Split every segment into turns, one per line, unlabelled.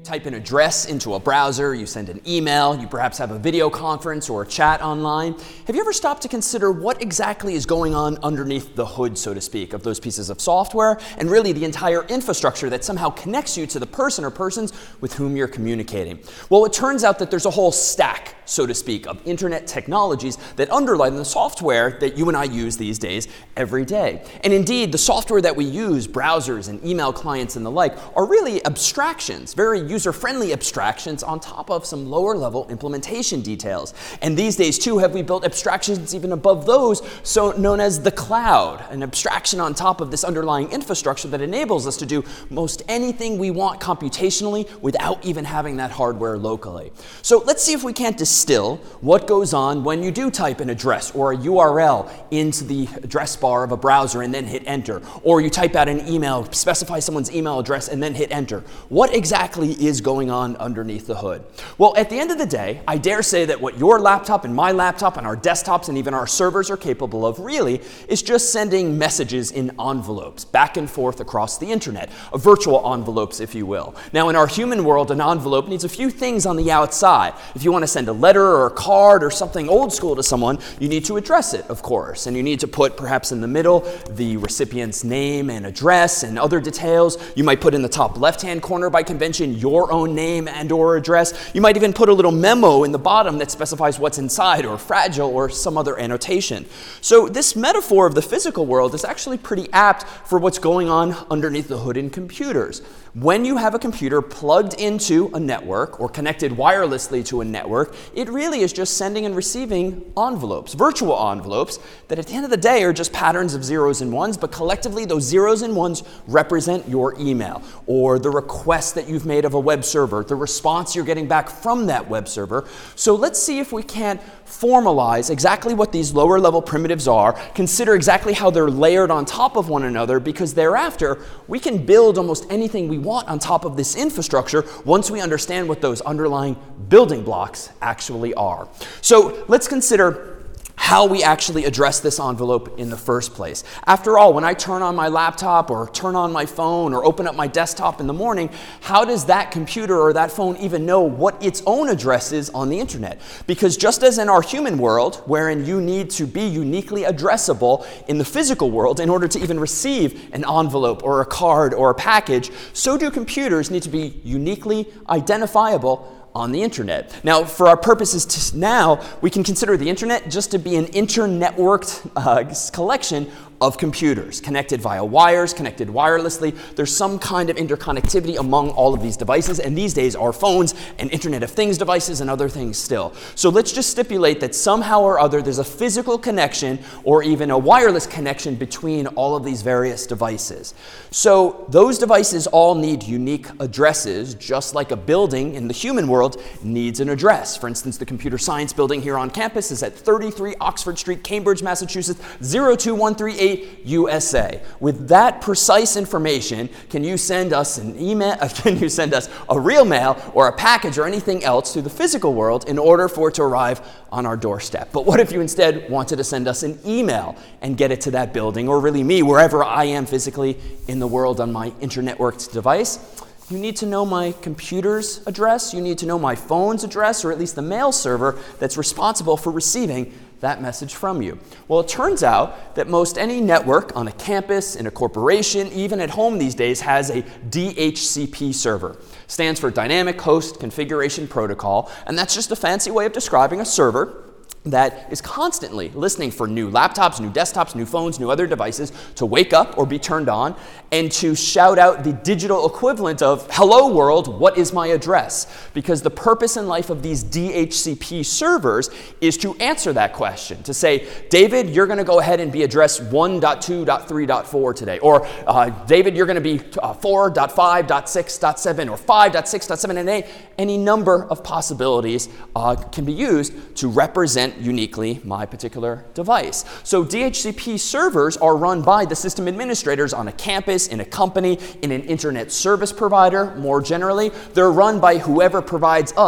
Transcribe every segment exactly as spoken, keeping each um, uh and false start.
type an address into a browser, you send an email, you perhaps have a video conference or a chat online. Have you ever stopped to consider what exactly is going on underneath the hood, so to speak, of those pieces of software, and really the entire infrastructure that somehow connects you to the person or persons with whom you're communicating? Well, it turns out that there's a whole stack, so to speak, of internet technologies that underlie the software that you and I use these days every day. And indeed, the software that we use, browsers and email clients and the like, are really abstractions, very user-friendly abstractions on top of some lower-level implementation details. And these days, too, have we built abstractions even above those, so known as the cloud, an abstraction on top of this underlying infrastructure that enables us to do most anything we want computationally without even having that hardware locally. So let's see if we can't distill what goes on when you do type an address or a U R L into the address bar of a browser and then hit enter, or you type out an email, specify someone's email address and then hit enter. What exactly is going on underneath the hood? Well, at the end of the day, I dare say that what your laptop and my laptop and our desktops and even our servers are capable of really is just sending messages in envelopes back and forth across the internet, virtual envelopes, if you will. Now, in our human world, an envelope needs a few things on the outside. If you want to send a letter or a card or something old school to someone, you need to address it, of course, and you need to put perhaps in the middle the recipient's name and address and other details. You might put in the top left-hand corner by convention your own name and or address. You might even put a little memo in the bottom that specifies what's inside or fragile or some other annotation. So this metaphor of the physical world is actually pretty apt for what's going on underneath the hood in computers. When you have a computer plugged into a network or connected wirelessly to a network, it really is just sending and receiving envelopes, virtual envelopes, that at the end of the day are just patterns of zeros and ones, but collectively those zeros and ones represent your email or the request that you've made of a web server, the response you're getting back from that web server. So let's see if we can't formalize exactly what these lower level primitives are, consider exactly how they're layered on top of one another, because thereafter we can build almost anything we want on top of this infrastructure once we understand what those underlying building blocks actually are. So let's consider how we actually address this envelope in the first place. After all, when I turn on my laptop or turn on my phone or open up my desktop in the morning, how does that computer or that phone even know what its own address is on the internet? Because just as in our human world, wherein you need to be uniquely addressable in the physical world in order to even receive an envelope or a card or a package, so do computers need to be uniquely identifiable on the internet. Now, for our purposes to now, we can consider the internet just to be an inter-networked uh, collection of computers, connected via wires, connected wirelessly. There's some kind of interconnectivity among all of these devices, and these days are phones and Internet of Things devices and other things still. So let's just stipulate that somehow or other there's a physical connection or even a wireless connection between all of these various devices. So those devices all need unique addresses, just like a building in the human world needs an address. For instance, the computer science building here on campus is at thirty-three Oxford Street, Cambridge, Massachusetts, zero two one three eight, U S A. With that precise information, can you send us an email, can you send us a real mail or a package or anything else to the physical world in order for it to arrive on our doorstep? But what if you instead wanted to send us an email and get it to that building, or really me, wherever I am physically in the world on my inter-networked device? You need to know my computer's address, you need to know my phone's address, or at least the mail server that's responsible for receiving that message from you. Well, it turns out that most any network on a campus, in a corporation, even at home these days, has a D H C P server. Stands for Dynamic Host Configuration Protocol, and that's just a fancy way of describing a server that is constantly listening for new laptops, new desktops, new phones, new other devices to wake up or be turned on and to shout out the digital equivalent of, "Hello world, what is my address?" Because the purpose in life of these D H C P servers is to answer that question, to say, David, you're going to go ahead and be address one dot two dot three dot four today, or uh, David, you're going to be uh, four dot five dot six dot seven, or five dot six dot seven and eight. Any number of possibilities uh, can be used to represent uniquely my particular device. So D H C P servers are run by the system administrators on a campus, in a company, in an internet service provider more generally. They're run by whoever provides us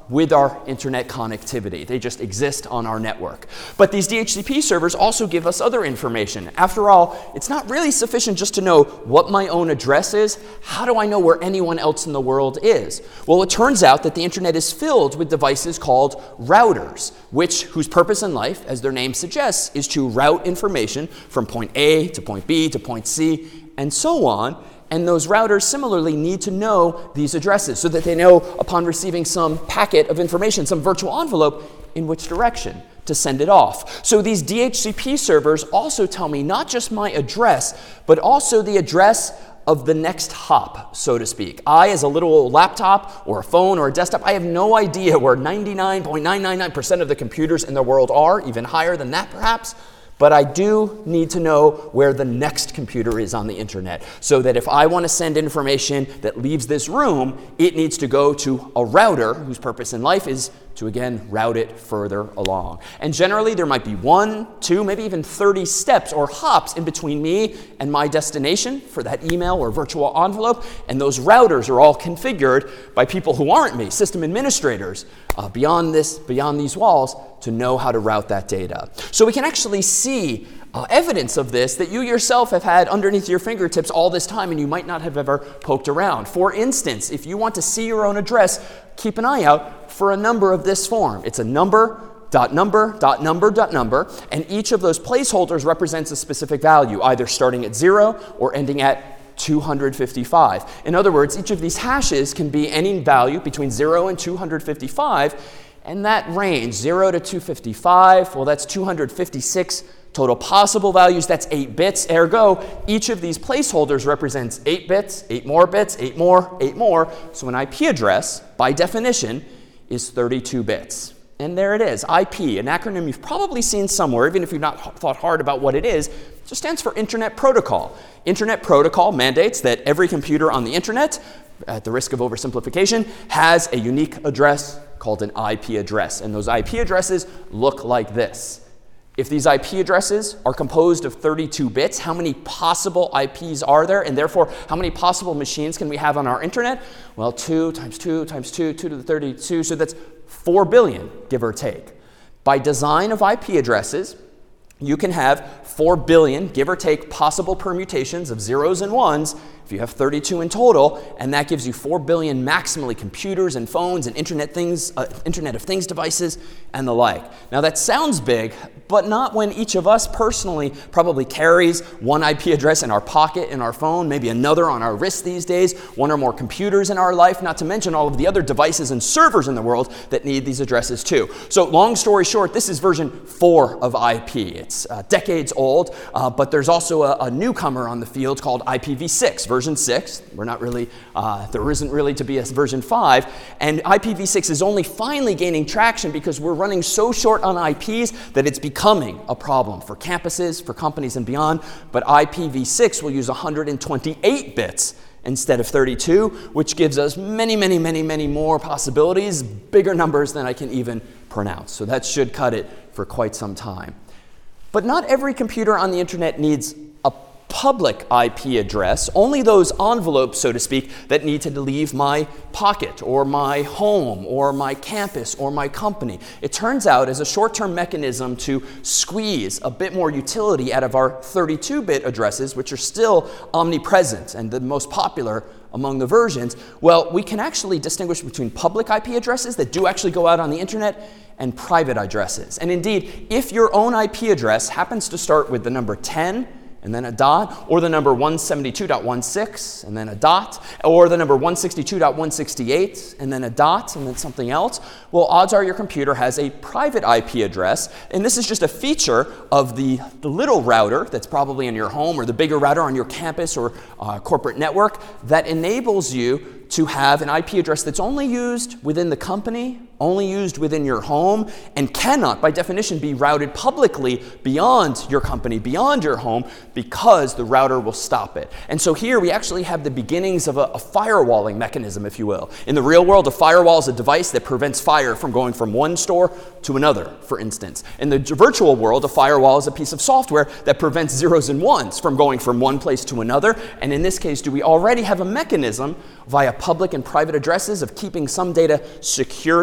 with our internet connectivity. They just exist on our network. But these D H C P servers also give us other information. After all, it's not really sufficient just to know what my own address is. How do I know where anyone else in the world is? Well, it turns out that the internet is filled with devices called routers, which whose purpose in life, as their name suggests, is to route information from point A to point B to point C and so on. And those routers similarly need to know these addresses so that they know upon receiving some packet of information, some virtual envelope, in which direction to send it off. So these D H C P servers also tell me not just my address, but also the address of the next hop, so to speak. I, as a little laptop or a phone or a desktop, I have no idea where ninety-nine point nine nine nine percent of the computers in the world are, even higher than that perhaps. But I do need to know where the next computer is on the internet, so that if I want to send information that leaves this room, it needs to go to a router whose purpose in life is to, again, route it further along. And generally, there might be one, two, maybe even thirty steps or hops in between me and my destination for that email or virtual envelope. And those routers are all configured by people who aren't me, system administrators, uh, beyond this, beyond these walls, to know how to route that data. So we can actually see uh, evidence of this that you yourself have had underneath your fingertips all this time and you might not have ever poked around. For instance, if you want to see your own address, keep an eye out for a number of this form. It's a number, dot number, dot number, dot number, and each of those placeholders represents a specific value, either starting at zero or ending at two hundred fifty-five. In other words, each of these hashes can be any value between zero and two hundred fifty-five. And that range, zero to two hundred fifty-five, well, that's two hundred fifty-six total possible values. That's eight bits. Ergo, each of these placeholders represents eight bits, eight more bits, eight more, eight more. So an I P address, by definition, is thirty-two bits. And there it is, I P, an acronym you've probably seen somewhere, even if you've not thought hard about what it is. It just stands for Internet Protocol. Internet Protocol mandates that every computer on the internet, at the risk of oversimplification, has a unique address called an I P address. And those I P addresses look like this. If these I P addresses are composed of thirty-two bits, how many possible I Ps are there? And therefore, how many possible machines can we have on our internet? Well, two times two times two, two to the thirty-two, so that's four billion, give or take. By design of I P addresses, you can have four billion, give or take, possible permutations of zeros and ones if you have thirty-two in total, and that gives you four billion maximally computers and phones and internet things, uh, Internet of Things devices and the like. Now that sounds big, but not when each of us personally probably carries one I P address in our pocket in our phone, maybe another on our wrist these days, one or more computers in our life, not to mention all of the other devices and servers in the world that need these addresses too. So long story short, this is version four of I P. It's uh, decades old, uh, but there's also a, a newcomer on the field called I P v six, version six. We're not really, uh, there isn't really to be a version five, and I P v six is only finally gaining traction because we're running so short on I Ps that it's becoming a problem for campuses, for companies and beyond. But I P v six will use one hundred twenty-eight bits instead of thirty-two, which gives us many, many, many, many more possibilities, bigger numbers than I can even pronounce. So that should cut it for quite some time. But not every computer on the internet needs a public I P address, only those envelopes, so to speak, that need to leave my pocket or my home or my campus or my company. It turns out, as a short-term mechanism to squeeze a bit more utility out of our thirty-two bit addresses, which are still omnipresent and the most popular among the versions, well, we can actually distinguish between public I P addresses that do actually go out on the internet and private addresses. And indeed, if your own I P address happens to start with the number ten, and then a dot, or the number one seventy-two dot sixteen, and then a dot, or the number one sixty-two dot sixteen, and then a dot, and then something else, well, odds are your computer has a private I P address, and this is just a feature of the, the little router that's probably in your home, or the bigger router on your campus or uh, corporate network that enables you to have an I P address that's only used within the company, only used within your home, and cannot, by definition, be routed publicly beyond your company, beyond your home, because the router will stop it. And so here we actually have the beginnings of a, a firewalling mechanism, if you will. In the real world, a firewall is a device that prevents fire from going from one store to another, for instance. In the virtual world, a firewall is a piece of software that prevents zeros and ones from going from one place to another. And in this case, do we already have a mechanism via public and private addresses of keeping some data securely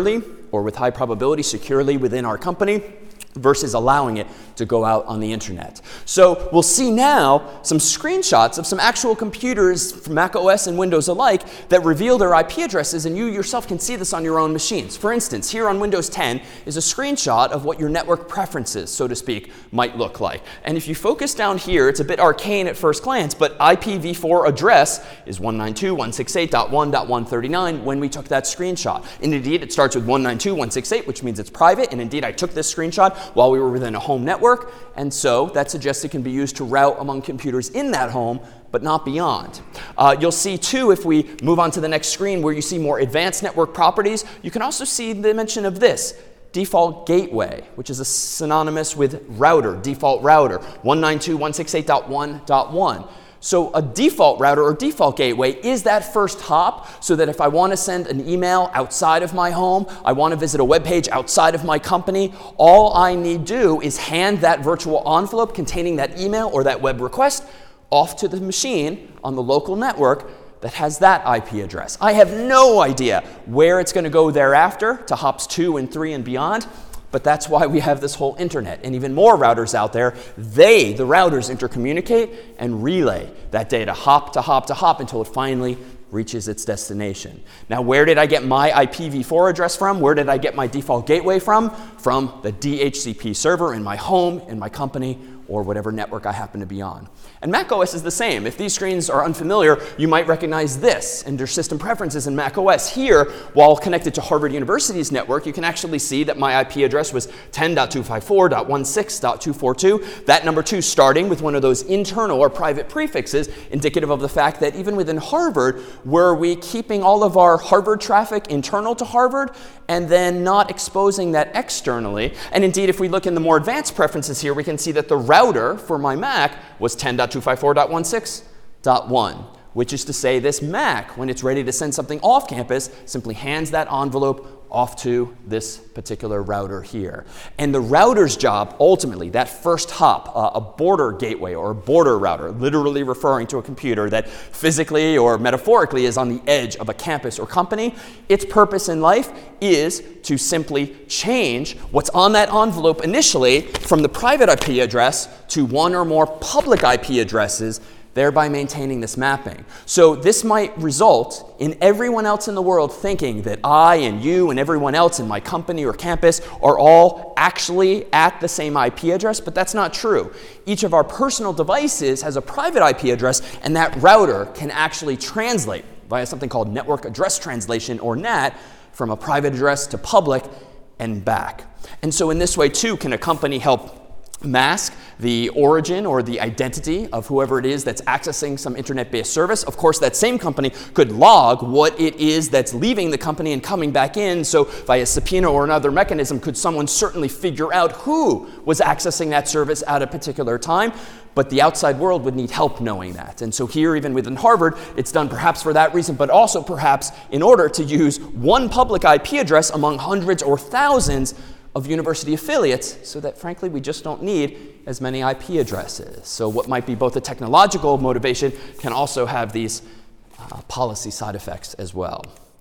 or with high probability securely within our company, versus allowing it to go out on the internet. So we'll see now some screenshots of some actual computers from Mac O S and Windows alike that reveal their I P addresses, and you yourself can see this on your own machines. For instance, here on Windows ten is a screenshot of what your network preferences, so to speak, might look like. And if you focus down here, it's a bit arcane at first glance, but I P v four address is one ninety-two dot one sixty-eight dot one dot one thirty-nine when we took that screenshot. And indeed, it starts with one ninety-two dot one sixty-eight, which means it's private, and indeed, I took this screenshot while we were within a home network, and so that suggests it can be used to route among computers in that home, but not beyond. Uh, you'll see, too, if we move on to the next screen where you see more advanced network properties, you can also see the mention of this, default gateway, which is a synonymous with router, default router, one ninety-two dot one sixty-eight dot one dot one. So a default router or default gateway is that first hop, so that if I want to send an email outside of my home, I want to visit a web page outside of my company, all I need do is hand that virtual envelope containing that email or that web request off to the machine on the local network that has that I P address. I have no idea where it's going to go thereafter to hops two and three and beyond. But that's why we have this whole internet and even more routers out there. They, the routers, intercommunicate and relay that data hop to hop to hop until it finally reaches its destination. Now, where did I get my I P v four address from? Where did I get my default gateway from? From the D H C P server in my home, in my company, or whatever network I happen to be on. And Mac O S is the same. If these screens are unfamiliar, you might recognize this under System Preferences in Mac O S. Here, while connected to Harvard University's network, you can actually see that my I P address was ten dot two fifty-four dot sixteen dot two forty-two. That number two starting with one of those internal or private prefixes, indicative of the fact that even within Harvard, were we keeping all of our Harvard traffic internal to Harvard and then not exposing that externally? And indeed, if we look in the more advanced preferences here, we can see that the router for my Mac was ten dot two fifty-four dot sixteen dot one, which is to say this Mac, when it's ready to send something off campus, simply hands that envelope off to this particular router here. And the router's job, ultimately, that first hop, uh, a border gateway or a border router, literally referring to a computer that physically or metaphorically is on the edge of a campus or company, its purpose in life is to simply change what's on that envelope initially from the private I P address to one or more public I P addresses, thereby maintaining this mapping. So this might result in everyone else in the world thinking that I and you and everyone else in my company or campus are all actually at the same I P address, but that's not true. Each of our personal devices has a private I P address, and that router can actually translate via something called network address translation, or N A T, from a private address to public and back. And so in this way, too, can a company help mask the origin or the identity of whoever it is that's accessing some internet-based service. Of course, that same company could log what it is that's leaving the company and coming back in. So via subpoena or another mechanism, could someone certainly figure out who was accessing that service at a particular time? But the outside world would need help knowing that. And so here, even within Harvard, it's done perhaps for that reason, but also perhaps in order to use one public I P address among hundreds or thousands of university affiliates, so that frankly we just don't need as many I P addresses. So what might be both a technological motivation can also have these uh, policy side effects as well.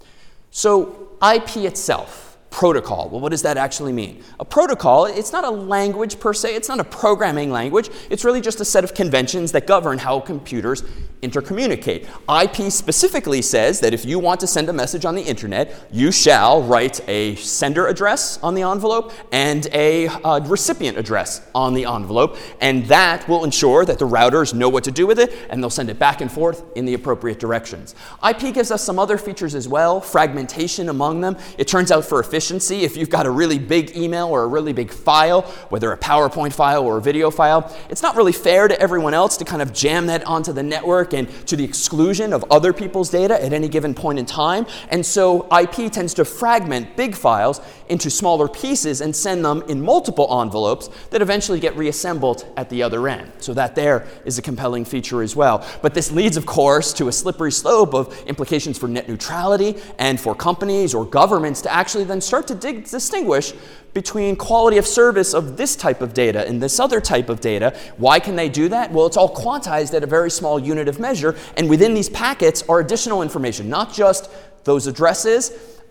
So I P itself, protocol, well, what does that actually mean? A protocol, it's not a language per se, it's not a programming language, it's really just a set of conventions that govern how computers intercommunicate. I P specifically says that if you want to send a message on the internet, you shall write a sender address on the envelope and a uh, recipient address on the envelope, and that will ensure that the routers know what to do with it, and they'll send it back and forth in the appropriate directions. I P gives us some other features as well, fragmentation among them. It turns out for efficiency, if you've got a really big email or a really big file, whether a PowerPoint file or a video file, it's not really fair to everyone else to kind of jam that onto the network and to the exclusion of other people's data at any given point in time. And so I P tends to fragment big files into smaller pieces and send them in multiple envelopes that eventually get reassembled at the other end. So that there is a compelling feature as well. But this leads, of course, to a slippery slope of implications for net neutrality and for companies or governments to actually then start to dig- distinguish between quality of service of this type of data and this other type of data. Why can they do that? Well, it's all quantized at a very small unit of measure, and within these packets are additional information, not just those addresses,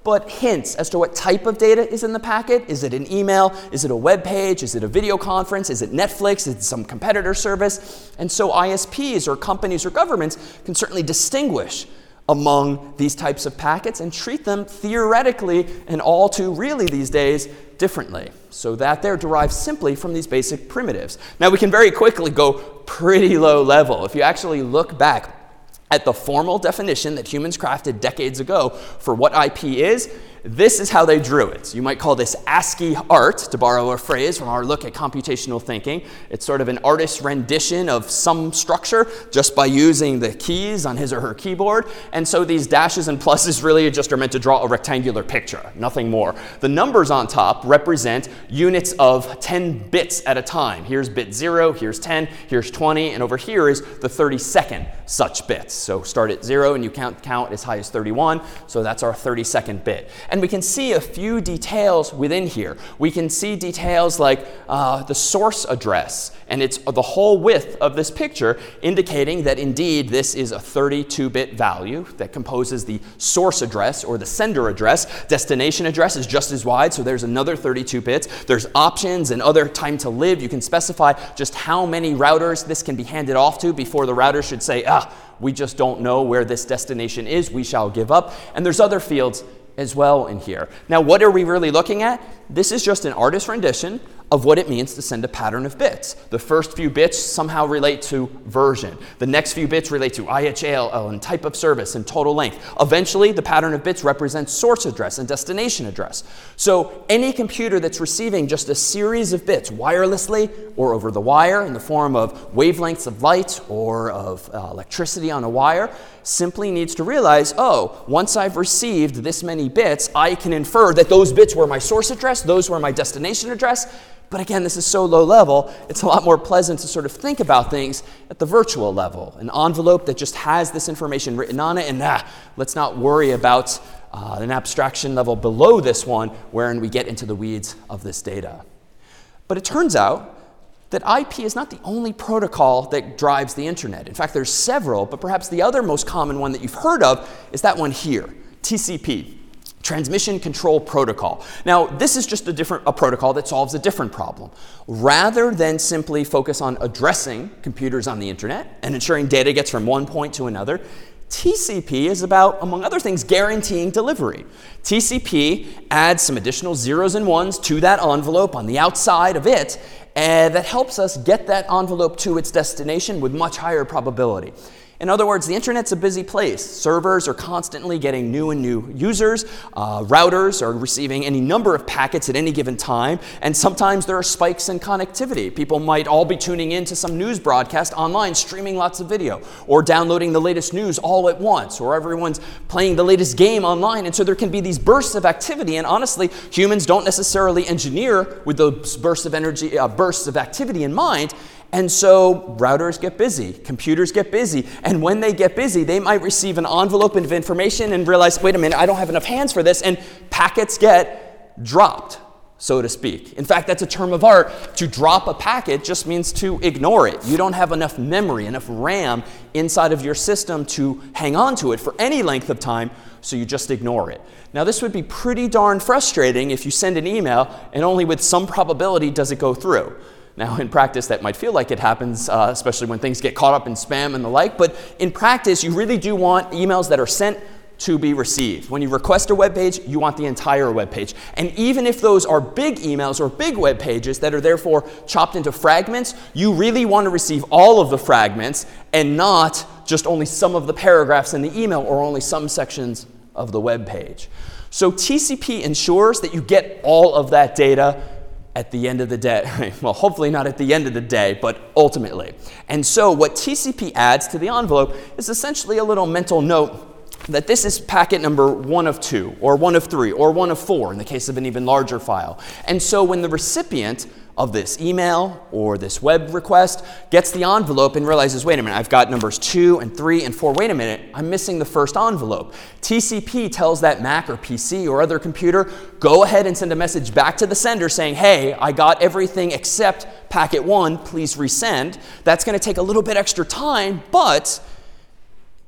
but hints as to what type of data is in the packet. Is it an email? Is it a web page? Is it a video conference? Is it Netflix? Is it some competitor service? And so I S Ps or companies or governments can certainly distinguish among these types of packets and treat them theoretically and all too really these days differently. So that they're derived simply from these basic primitives. Now we can very quickly go pretty low level. If you actually look back at the formal definition that humans crafted decades ago for what I P is, this is how they drew it. You might call this ASCII art, to borrow a phrase from our look at computational thinking. It's sort of an artist's rendition of some structure just by using the keys on his or her keyboard. And so these dashes and pluses really just are meant to draw a rectangular picture, nothing more. The numbers on top represent units of ten bits at a time. Here's bit zero, here's ten, here's twenty, and over here is the thirty-second such bits. So start at zero and you count, count as high as thirty-one, so that's our thirty-second bit. And we can see a few details within here. We can see details like uh, the source address, and it's the whole width of this picture, indicating that indeed this is a thirty-two bit value that composes the source address or the sender address. Destination address is just as wide, so there's another thirty-two bits. There's options and other time to live. You can specify just how many routers this can be handed off to before the router should say, ah, we just don't know where this destination is, we shall give up. And there's other fields as well in here. Now, what are we really looking at? This is just an artist's rendition of what it means to send a pattern of bits. The first few bits somehow relate to version. The next few bits relate to I H A L and type of service and total length. Eventually, the pattern of bits represents source address and destination address. So any computer that's receiving just a series of bits wirelessly or over the wire in the form of wavelengths of light or of uh, electricity on a wire simply needs to realize, oh, once I've received this many bits, I can infer that those bits were my source address, those were my destination address. But again, this is so low level, it's a lot more pleasant to sort of think about things at the virtual level. An envelope that just has this information written on it, and ah, let's not worry about uh, an abstraction level below this one wherein we get into the weeds of this data. But it turns out that I P is not the only protocol that drives the internet. In fact, there's several, but perhaps the other most common one that you've heard of is that one here, T C P. Transmission Control Protocol. Now, this is just a different a protocol that solves a different problem. Rather than simply focus on addressing computers on the internet and ensuring data gets from one point to another, T C P is about, among other things, guaranteeing delivery. T C P adds some additional zeros and ones to that envelope on the outside of it, and that helps us get that envelope to its destination with much higher probability. In other words, the internet's a busy place. Servers are constantly getting new and new users. Uh, routers are receiving any number of packets at any given time. And sometimes there are spikes in connectivity. People might all be tuning in to some news broadcast online, streaming lots of video, or downloading the latest news all at once, or everyone's playing the latest game online. And so there can be these bursts of activity. And honestly, humans don't necessarily engineer with those bursts of energy, uh, bursts of activity in mind. And so routers get busy, computers get busy, and when they get busy, they might receive an envelope of information and realize, wait a minute, I don't have enough hands for this, and packets get dropped, so to speak. In fact, that's a term of art. To drop a packet just means to ignore it. You don't have enough memory, enough RAM inside of your system to hang on to it for any length of time, so you just ignore it. Now, this would be pretty darn frustrating if you send an email and only with some probability does it go through. Now, in practice, that might feel like it happens, uh, especially when things get caught up in spam and the like. But in practice, you really do want emails that are sent to be received. When you request a web page, you want the entire web page. And even if those are big emails or big web pages that are therefore chopped into fragments, you really want to receive all of the fragments and not just only some of the paragraphs in the email or only some sections of the web page. So T C P ensures that you get all of that data at the end of the day. Well, hopefully not at the end of the day, but ultimately. And so what T C P adds to the envelope is essentially a little mental note that this is packet number one of two, or one of three, or one of four in the case of an even larger file. And so when the recipient of this email or this web request gets the envelope and realizes, wait a minute, I've got numbers two and three and four, wait a minute, I'm missing the first envelope. T C P tells that Mac or P C or other computer, go ahead and send a message back to the sender saying, hey, I got everything except packet one, please resend. That's going to take a little bit extra time, but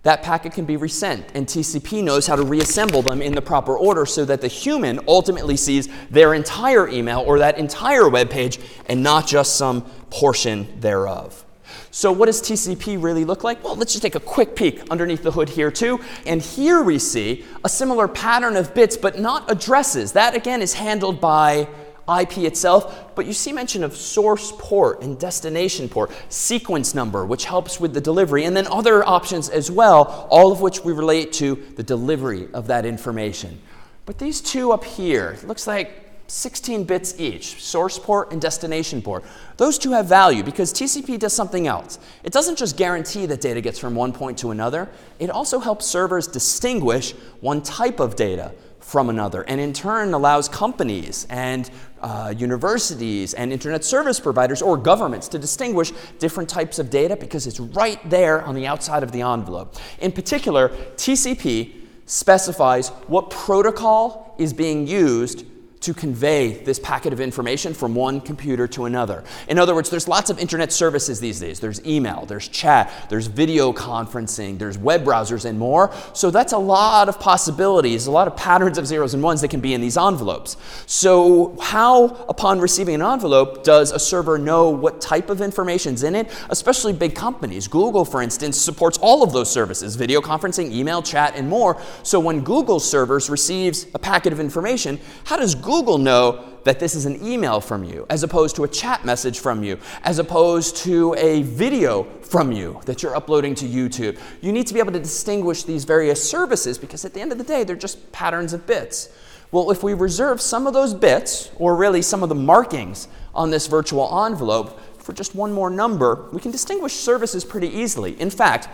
that packet can be resent, and T C P knows how to reassemble them in the proper order so that the human ultimately sees their entire email or that entire web page and not just some portion thereof. So what does T C P really look like? Well, let's just take a quick peek underneath the hood here too. And here we see a similar pattern of bits, but not addresses. That again is handled by I P itself, but you see mention of source port and destination port, sequence number, which helps with the delivery, and then other options as well, all of which we relate to the delivery of that information. But these two up here, it looks like sixteen bits each, source port and destination port. Those two have value because T C P does something else. It doesn't just guarantee that data gets from one point to another, it also helps servers distinguish one type of data from another, and in turn allows companies and uh, universities and internet service providers or governments to distinguish different types of data because it's right there on the outside of the envelope. In particular, T C P specifies what protocol is being used to convey this packet of information from one computer to another. In other words, there's lots of internet services these days. There's email, there's chat, there's video conferencing, there's web browsers, and more. So that's a lot of possibilities, a lot of patterns of zeros and ones that can be in these envelopes. So how, upon receiving an envelope, does a server know what type of information's in it? Especially big companies. Google, for instance, supports all of those services, video conferencing, email, chat, and more. So when Google servers receives a packet of information, how does Google Google know that this is an email from you, as opposed to a chat message from you, as opposed to a video from you that you're uploading to YouTube? You need to be able to distinguish these various services because at the end of the day, they're just patterns of bits. Well, if we reserve some of those bits, or really some of the markings on this virtual envelope for just one more number, we can distinguish services pretty easily. In fact,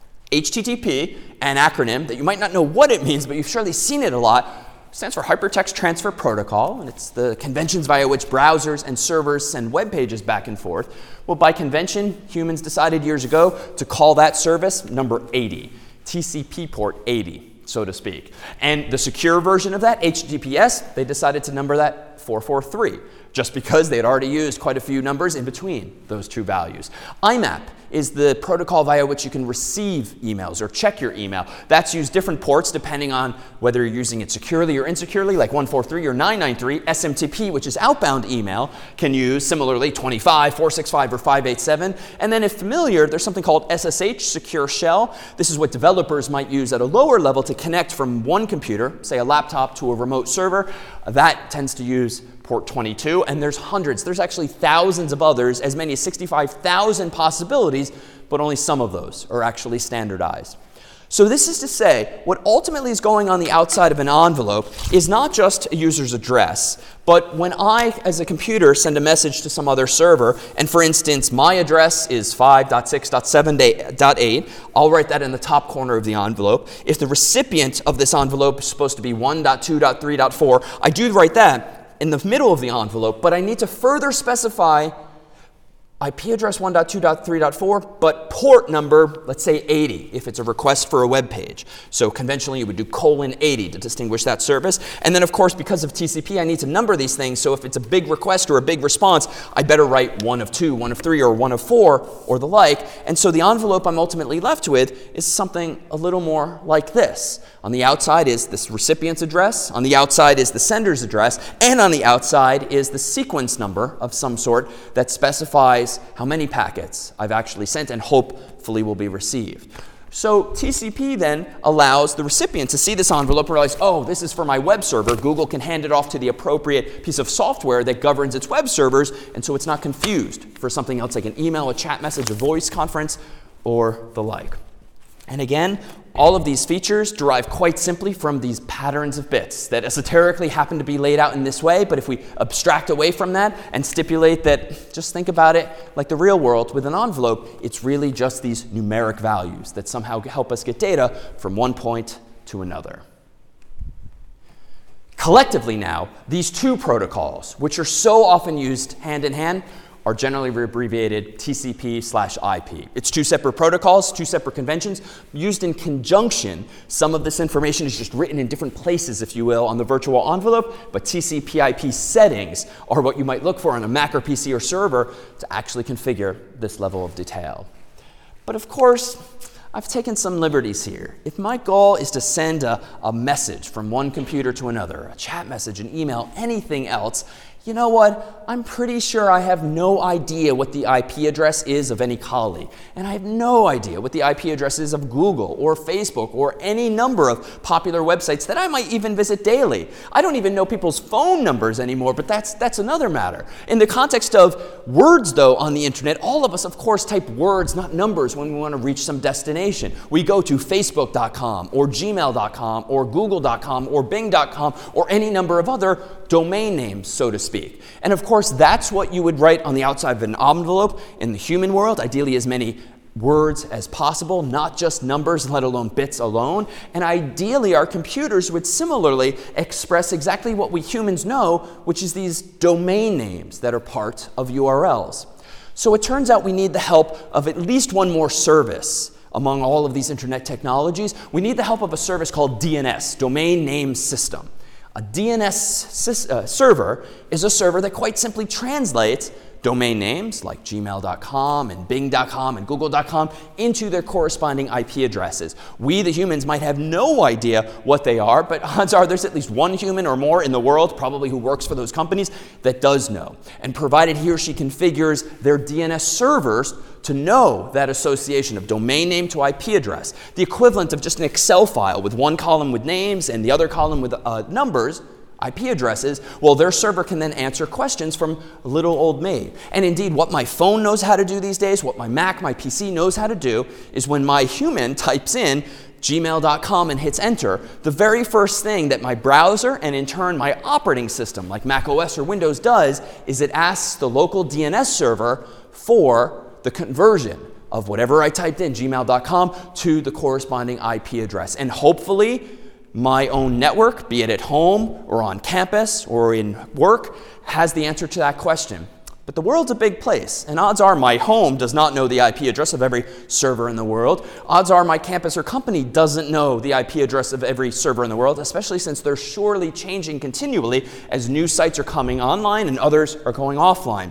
H T T P, an acronym that you might not know what it means, but you've surely seen it a lot, stands for Hypertext Transfer Protocol, and it's the conventions via which browsers and servers send web pages back and forth. Well, by convention, humans decided years ago to call that service number eighty, T C P port eighty, so to speak. And the secure version of that, H T T P S, they decided to number that four four three, just because they had already used quite a few numbers in between those two values. I MAP is the protocol via which you can receive emails or check your email. That's used different ports depending on whether you're using it securely or insecurely, like one forty-three or nine ninety-three. S M T P, which is outbound email, can use similarly twenty-five, four sixty-five, or five eighty-seven. And then if familiar, there's something called S S H, Secure Shell. This is what developers might use at a lower level to connect from one computer, say a laptop, to a remote server. That tends to use port twenty-two, and there's hundreds, there's actually thousands of others, as many as sixty-five thousand possibilities, but only some of those are actually standardized. So this is to say, what ultimately is going on the outside of an envelope is not just a user's address, but when I, as a computer, send a message to some other server, and for instance, my address is five dot six dot seven dot eight, I'll write that in the top corner of the envelope. If the recipient of this envelope is supposed to be one dot two dot three dot four, I do write that in the middle of the envelope, but I need to further specify I P address one dot two dot three dot four, but port number, let's say eighty, if it's a request for a web page. So conventionally, you would do colon eighty to distinguish that service. And then, of course, because of T C P, I need to number these things. So if it's a big request or a big response, I better write one of two, one of three, or one of four, or the like. And so the envelope I'm ultimately left with is something a little more like this. On the outside is this recipient's address, on the outside is the sender's address, and on the outside is the sequence number of some sort that specifies how many packets I've actually sent and hopefully will be received. So T C P then allows the recipient to see this envelope and realize, oh, this is for my web server. Google can hand it off to the appropriate piece of software that governs its web servers, and so it's not confused for something else like an email, a chat message, a voice conference, or the like. And again, all of these features derive quite simply from these patterns of bits that esoterically happen to be laid out in this way, but if we abstract away from that and stipulate that, just think about it like the real world with an envelope, it's really just these numeric values that somehow help us get data from one point to another. Collectively now, these two protocols, which are so often used hand in hand, are generally abbreviated T C P slash I P. It's two separate protocols, two separate conventions, used in conjunction. Some of this information is just written in different places, if you will, on the virtual envelope, but T C P I P settings are what you might look for on a Mac or P C or server to actually configure this level of detail. But of course, I've taken some liberties here. If my goal is to send a, a message from one computer to another, a chat message, an email, anything else, you know what? I'm pretty sure I have no idea what the I P address is of any colleague. And I have no idea what the I P address is of Google or Facebook or any number of popular websites that I might even visit daily. I don't even know people's phone numbers anymore, but that's, that's another matter. In the context of words, though, on the internet, all of us, of course, type words, not numbers, when we want to reach some destination. We go to facebook dot com or gmail dot com or google dot com or bing dot com or any number of other domain names, so to speak. And of course, that's what you would write on the outside of an envelope in the human world, ideally as many words as possible, not just numbers, let alone bits alone. And ideally, our computers would similarly express exactly what we humans know, which is these domain names that are part of U R Ls. So it turns out we need the help of at least one more service among all of these internet technologies. We need the help of a service called D N S, Domain Name System. A D N S uh, server is a server that quite simply translates domain names like gmail dot com and bing dot com and google dot com into their corresponding I P addresses. We, the humans, might have no idea what they are, but odds are there's at least one human or more in the world, probably who works for those companies, that does know. And provided he or she configures their D N S servers to know that association of domain name to I P address, the equivalent of just an Excel file with one column with names and the other column with uh, numbers, I P addresses, well, their server can then answer questions from little old me. And indeed, what my phone knows how to do these days, what my Mac, my P C knows how to do, is when my human types in gmail dot com and hits enter, the very first thing that my browser and in turn my operating system, like Mac O S or Windows, does is it asks the local D N S server for the conversion of whatever I typed in, gmail dot com, to the corresponding I P address. And hopefully, my own network, be it at home or on campus or in work, has the answer to that question. But the world's a big place, and odds are my home does not know the I P address of every server in the world. Odds are my campus or company doesn't know the I P address of every server in the world, especially since they're surely changing continually as new sites are coming online and others are going offline.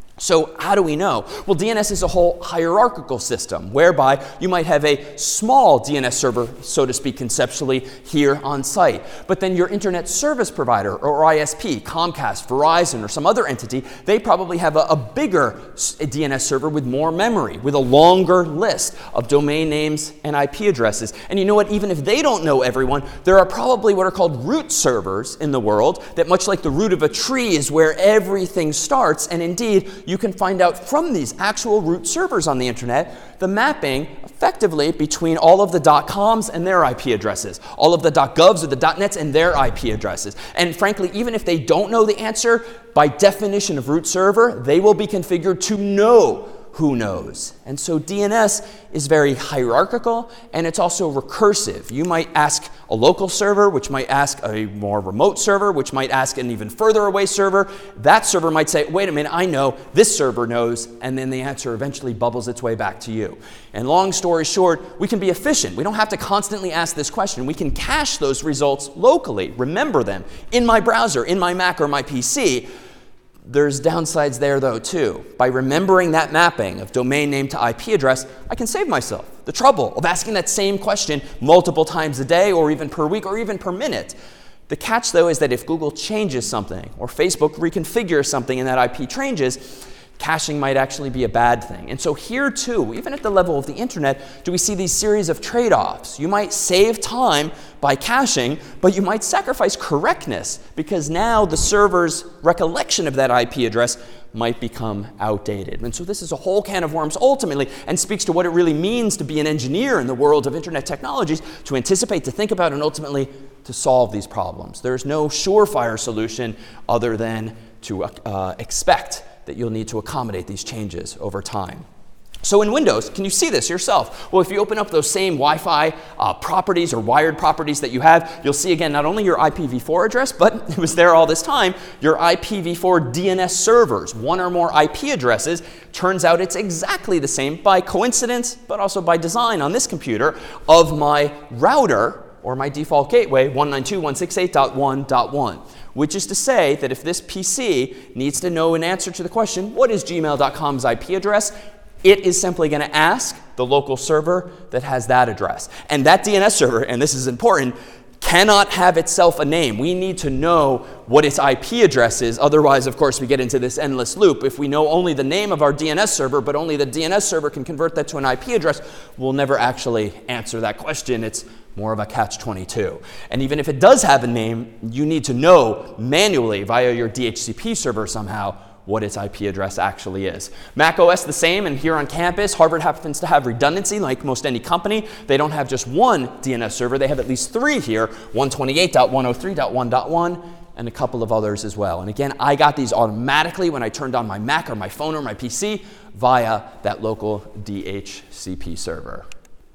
So how do we know? Well, D N S is a whole hierarchical system whereby you might have a small D N S server, so to speak, conceptually here on site. But then your internet service provider or I S P, Comcast, Verizon, or some other entity, they probably have a, a bigger D N S server with more memory, with a longer list of domain names and I P addresses. And you know what? Even if they don't know everyone, there are probably what are called root servers in the world that, much like the root of a tree, is where everything starts. And indeed, you can find out from these actual root servers on the internet the mapping effectively between all of the .coms and their I P addresses, all of the .govs or the .nets and their I P addresses. And frankly, even if they don't know the answer, by definition of root server, they will be configured to know who knows. And so D N S is very hierarchical, and it's also recursive. You might ask a local server, which might ask a more remote server, which might ask an even further away server. That server might say, wait a minute, I know, this server knows, and then the answer eventually bubbles its way back to you. And long story short, we can be efficient. We don't have to constantly ask this question. We can cache those results locally, remember them, in my browser, in my Mac or my P C. There's downsides there, though, too. By remembering that mapping of domain name to I P address, I can save myself the trouble of asking that same question multiple times a day or even per week or even per minute. The catch, though, is that if Google changes something or Facebook reconfigures something and that I P changes, caching might actually be a bad thing. And so here, too, even at the level of the internet, do we see these series of trade-offs. You might save time by caching, but you might sacrifice correctness because now the server's recollection of that I P address might become outdated. And so this is a whole can of worms ultimately and speaks to what it really means to be an engineer in the world of internet technologies, to anticipate, to think about, and ultimately to solve these problems. There's no surefire solution other than to uh, expect that you'll need to accommodate these changes over time. So in Windows, can you see this yourself? Well, if you open up those same Wi-Fi uh, properties or wired properties that you have, you'll see again not only your I P v four address, but it was there all this time, your I P v four D N S servers, one or more I P addresses. Turns out it's exactly the same by coincidence, but also by design on this computer, of my router or my default gateway, one ninety-two dot one sixty-eight dot one dot one. Which is to say that if this P C needs to know an answer to the question, what is gmail dot com's I P address? it is simply going to ask the local server that has that address. And that D N S server, and this is important, cannot have itself a name. We need to know what its I P address is. Otherwise, of course, we get into this endless loop. If we know only the name of our D N S server, but only the D N S server can convert that to an I P address, we'll never actually answer that question. It's more of a catch twenty-two. And even if it does have a name, you need to know manually via your D H C P server somehow what its I P address actually is. Mac O S the same, and here on campus, Harvard happens to have redundancy like most any company. They don't have just one D N S server, they have at least three here, one twenty-eight dot one oh three dot one dot one, and a couple of others as well. And again, I got these automatically when I turned on my Mac or my phone or my P C via that local D H C P server.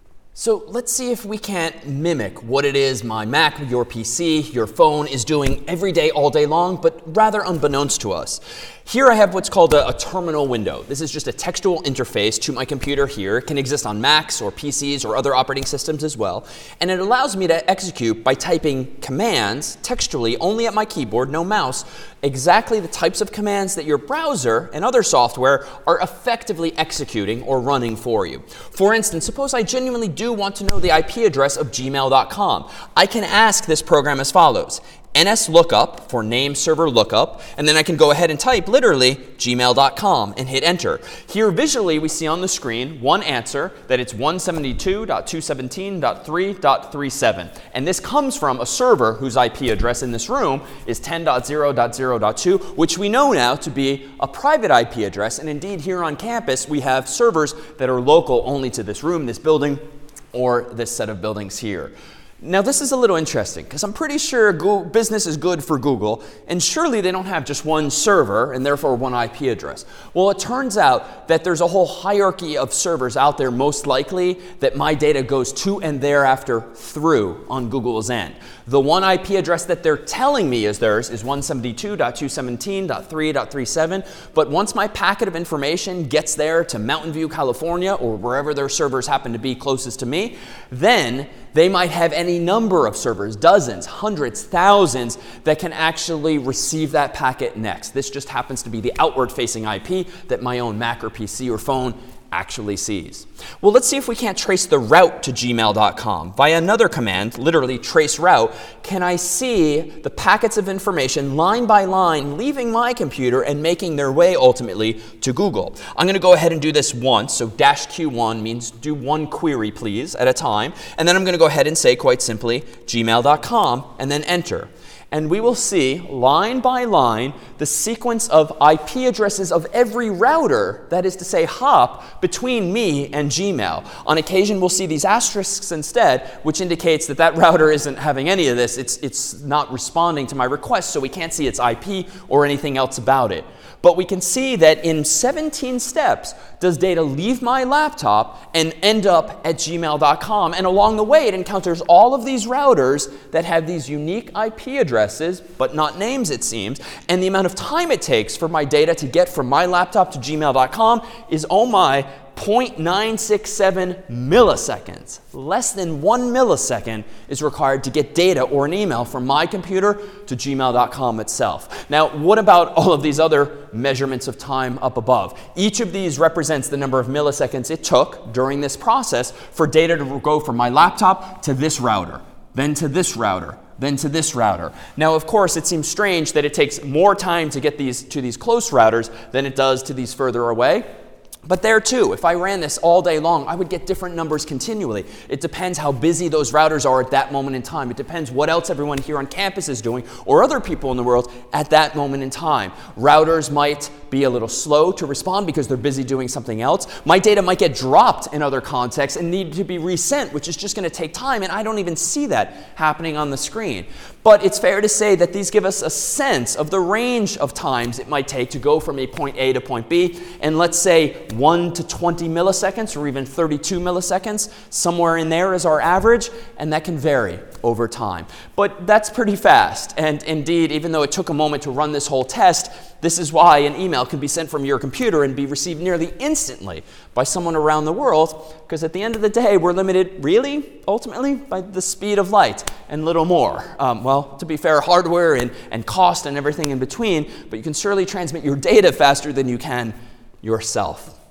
So let's see if we can't mimic what it is my Mac, your P C, your phone is doing every day, all day long, but rather unbeknownst to us. Here I have what's called a, a terminal window. This is just a textual interface to my computer here. It can exist on Macs or P Cs or other operating systems as well. And it allows me to execute by typing commands textually only at my keyboard, no mouse, exactly the types of commands that your browser and other software are effectively executing or running for you. For instance, suppose I genuinely do want to know the I P address of gmail dot com. I can ask this program as follows. nslookup for name server lookup, and then I can go ahead and type literally gmail dot com and hit enter. Here visually we see on the screen one answer that it's one seventy-two dot two seventeen dot three dot thirty-seven. And this comes from a server whose I P address in this room is ten dot zero dot zero dot two, which we know now to be a private I P address. And indeed here on campus we have servers that are local only to this room, this building, or this set of buildings here. Now this is a little interesting because I'm pretty sure Google, business is good for Google, and surely they don't have just one server and therefore one I P address. Well, it turns out that there's a whole hierarchy of servers out there, most likely, that my data goes to and thereafter through on Google's end. The one I P address that they're telling me is theirs is one seventy-two dot two seventeen dot three dot thirty-seven, but once my packet of information gets there to Mountain View, California, or wherever their servers happen to be closest to me, then they might have any number of servers, dozens, hundreds, thousands, that can actually receive that packet next. This just happens to be the outward-facing I P that my own Mac or P C or phone actually sees. Well, let's see if we can't trace the route to gmail dot com. Via another command, literally trace route, can I see the packets of information line by line leaving my computer and making their way ultimately to Google. I'm going to go ahead and do this once. So dash Q one means do one query, please, at a time. And then I'm going to go ahead and say quite simply gmail dot com and then enter. And we will see, line by line, the sequence of I P addresses of every router, that is to say hop, between me and Gmail. On occasion, we'll see these asterisks instead, which indicates that that router isn't having any of this. It's, it's not responding to my request, so we can't see its I P or anything else about it. But we can see that in seventeen steps does data leave my laptop and end up at gmail dot com. And along the way, it encounters all of these routers that have these unique I P addresses, but not names, it seems. And the amount of time it takes for my data to get from my laptop to gmail dot com is, oh my, zero point nine six seven milliseconds. Less than one millisecond is required to get data or an email from my computer to gmail dot com itself. Now, what about all of these other measurements of time up above? Each of these represents the number of milliseconds it took during this process for data to go from my laptop to this router, then to this router, then to this router. Now, of course, it seems strange that it takes more time to get these to these close routers than it does to these further away. But there too, if I ran this all day long, I would get different numbers continually. It depends how busy those routers are at that moment in time. It depends what else everyone here on campus is doing or other people in the world at that moment in time. Routers might be a little slow to respond because they're busy doing something else. My data might get dropped in other contexts and need to be resent, which is just going to take time, and I don't even see that happening on the screen. But it's fair to say that these give us a sense of the range of times it might take to go from a point A to point B, and let's say one to twenty milliseconds or even thirty-two milliseconds, somewhere in there is our average, and that can vary over time. But that's pretty fast, and indeed, even though it took a moment to run this whole test, this is why an email can be sent from your computer and be received nearly instantly by someone around the world, because at the end of the day, we're limited, really, ultimately, by the speed of light and little more. Um, well, to be fair, hardware and, and cost and everything in between, but you can surely transmit your data faster than you can yourself.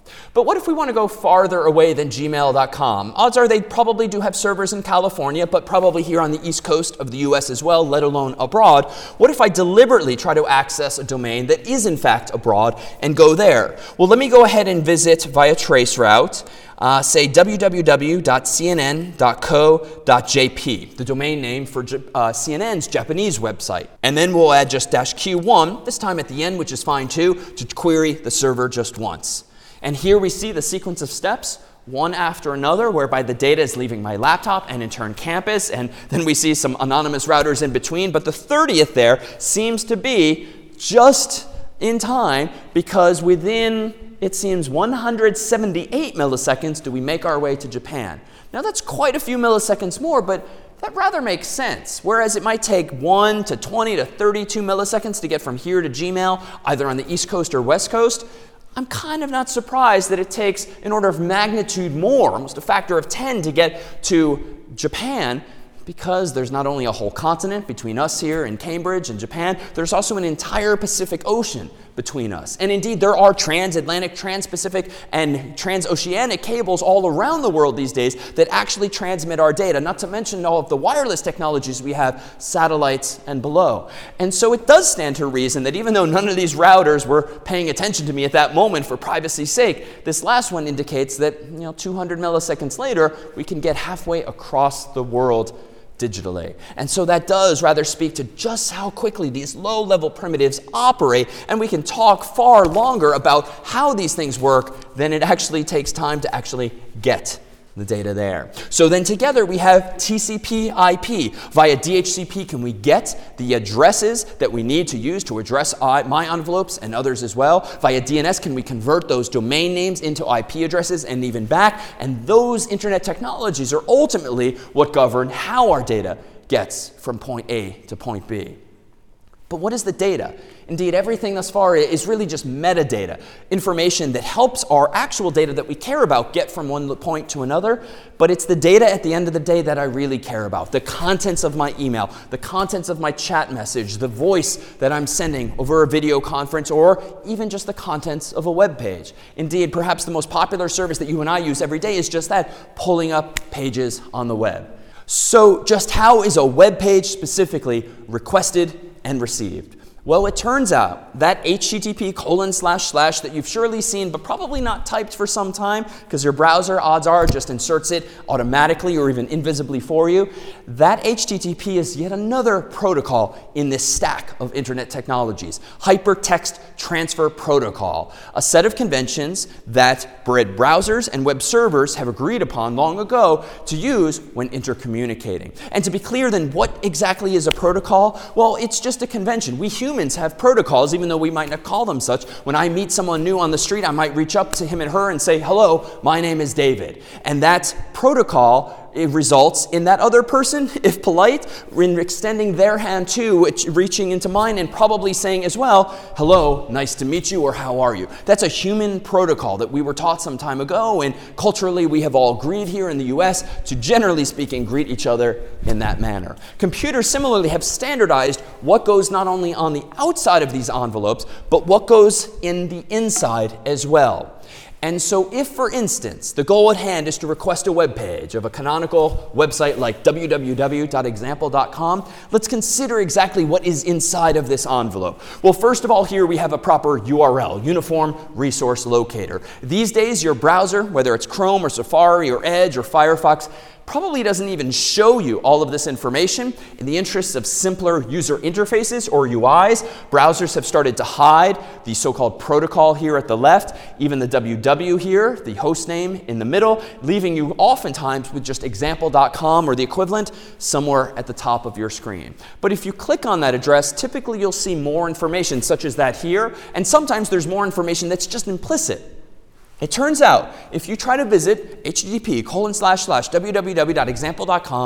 But what if we want to go farther away than gmail dot com? Odds are they probably do have servers in California, but probably here on the East Coast of the U S as well, let alone abroad. What if I deliberately try to access a domain that is in fact abroad and go there? Well, let me go ahead and visit via traceroute, uh, say w w w dot c n n dot co dot j p, the domain name for uh, C N N's Japanese website. And then we'll add just dash Q one, this time at the end, which is fine too, to query the server just once. And here we see the sequence of steps, one after another, whereby the data is leaving my laptop and in turn campus, and then we see some anonymous routers in between. But the thirtieth there seems to be just in time, because within, it seems, one hundred seventy-eight milliseconds do we make our way to Japan. Now that's quite a few milliseconds more, but that rather makes sense. Whereas it might take one to twenty to thirty-two milliseconds to get from here to Gmail, either on the East Coast or West Coast, I'm kind of not surprised that it takes an order of magnitude more, almost a factor of ten, to get to Japan, because there's not only a whole continent between us here in Cambridge and Japan, there's also an entire Pacific Ocean between us. And indeed, there are transatlantic, trans-Pacific, and transoceanic cables all around the world these days that actually transmit our data, not to mention all of the wireless technologies we have, satellites and below. And so it does stand to reason that even though none of these routers were paying attention to me at that moment for privacy's sake, this last one indicates that, you know, two hundred milliseconds later, we can get halfway across the world digitally. And so that does rather speak to just how quickly these low-level primitives operate, and we can talk far longer about how these things work than it actually takes time to actually get the data there. So then together we have T C P I P. Via D H C P, can we get the addresses that we need to use to address my envelopes and others as well? Via D N S, can we convert those domain names into I P addresses and even back? And those internet technologies are ultimately what govern how our data gets from point A to point B. But what is the data? Indeed, everything thus far is really just metadata, information that helps our actual data that we care about get from one point to another. But it's the data at the end of the day that I really care about. The contents of my email, the contents of my chat message, the voice that I'm sending over a video conference, or even just the contents of a web page. Indeed, perhaps the most popular service that you and I use every day is just that, pulling up pages on the web. So just how is a web page specifically requested and received? Well, it turns out that H T T P colon slash slash that you've surely seen but probably not typed for some time because your browser, odds are, just inserts it automatically or even invisibly for you. That H T T P is yet another protocol in this stack of internet technologies, Hypertext Transfer Protocol, a set of conventions that browsers and web servers have agreed upon long ago to use when intercommunicating. And to be clear, then, what exactly is a protocol? Well, it's just a convention. We humans have protocols, even though we might not call them such. When I meet someone new on the street, I might reach up to him and her and say, "Hello, my name is David." And that protocol, it results in that other person, if polite, in extending their hand too, reaching into mine and probably saying as well, "Hello, nice to meet you," or "How are you?" That's a human protocol that we were taught some time ago, and culturally we have all agreed here in the U S to, generally speaking, greet each other in that manner. Computers similarly have standardized what goes not only on the outside of these envelopes, but what goes in the inside as well. And so if, for instance, the goal at hand is to request a web page of a canonical website like w w w dot example dot com, let's consider exactly what is inside of this envelope. Well, first of all, here we have a proper U R L, Uniform Resource Locator. These days, your browser, whether it's Chrome or Safari or Edge or Firefox, probably doesn't even show you all of this information. In the interests of simpler user interfaces or U Is, browsers have started to hide the so-called protocol here at the left, even the W W here, the host name in the middle, leaving you oftentimes with just example dot com or the equivalent somewhere at the top of your screen. But if you click on that address, typically you'll see more information such as that here, and sometimes there's more information that's just implicit. It turns out, if you try to visit H T T P colon slash slash w w w dot example dot com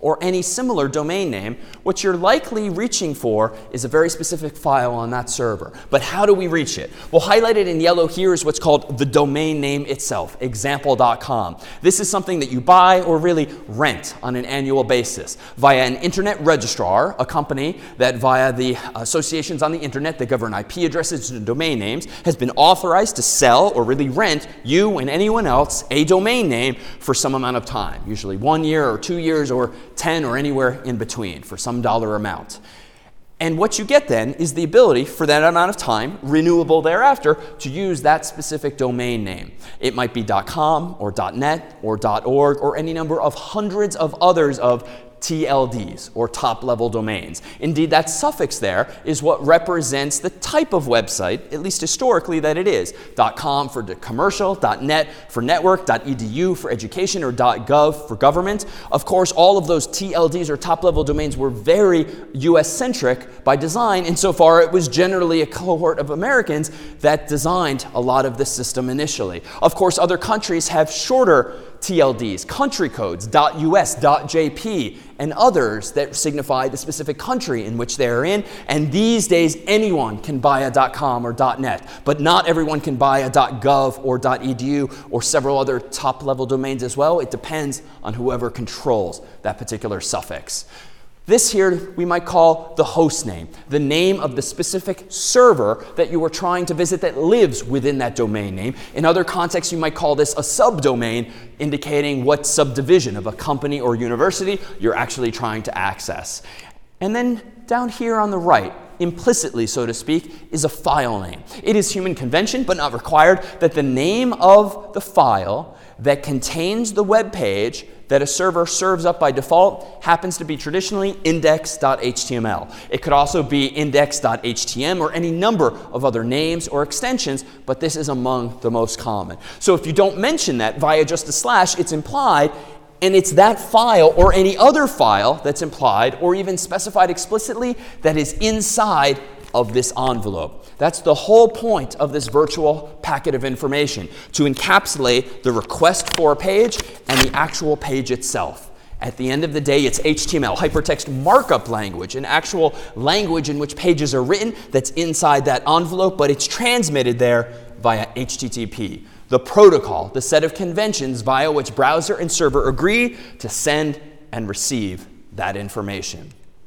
or any similar domain name, what you're likely reaching for is a very specific file on that server. But how do we reach it? Well, highlighted in yellow here is what's called the domain name itself, example dot com. This is something that you buy or really rent on an annual basis via an internet registrar, a company that via the associations on the internet that govern I P addresses and domain names has been authorized to sell or really rent you and anyone else a domain name for some amount of time, usually one year or two years or ten or anywhere in between for some dollar amount. And what you get then is the ability for that amount of time, renewable thereafter, to use that specific domain name. It might be .com or .net or .org or any number of hundreds of others of T L Ds, or top-level domains. Indeed, that suffix there is what represents the type of website, at least historically, that it is. .com for commercial, .net for network, .edu for education, or .gov for government. Of course, all of those T L Ds, or top-level domains, were very U S-centric by design, insofar it was generally a cohort of Americans that designed a lot of this system initially. Of course, other countries have shorter T L Ds, country codes, .us, .jp, and others that signify the specific country in which they are in. And these days, anyone can buy a .com or .net, but not everyone can buy a .gov or .edu or several other top-level domains as well. It depends on whoever controls that particular suffix. This here we might call the host name, the name of the specific server that you are trying to visit that lives within that domain name. In other contexts, you might call this a subdomain, indicating what subdivision of a company or university you're actually trying to access. And then down here on the right, implicitly, so to speak, is a file name. It is human convention, but not required, that the name of the file that contains the web page that a server serves up by default happens to be traditionally index dot H T M L. It could also be index dot H T M or any number of other names or extensions, but this is among the most common. So if you don't mention that via just a slash, it's implied, and it's that file or any other file that's implied or even specified explicitly that is inside of this envelope. That's the whole point of this virtual packet of information, to encapsulate the request for a page and the actual page itself. At the end of the day, it's H T M L, hypertext markup language, an actual language in which pages are written that's inside that envelope, but it's transmitted there via H T T P. The protocol, the set of conventions via which browser and server agree to send and receive that information.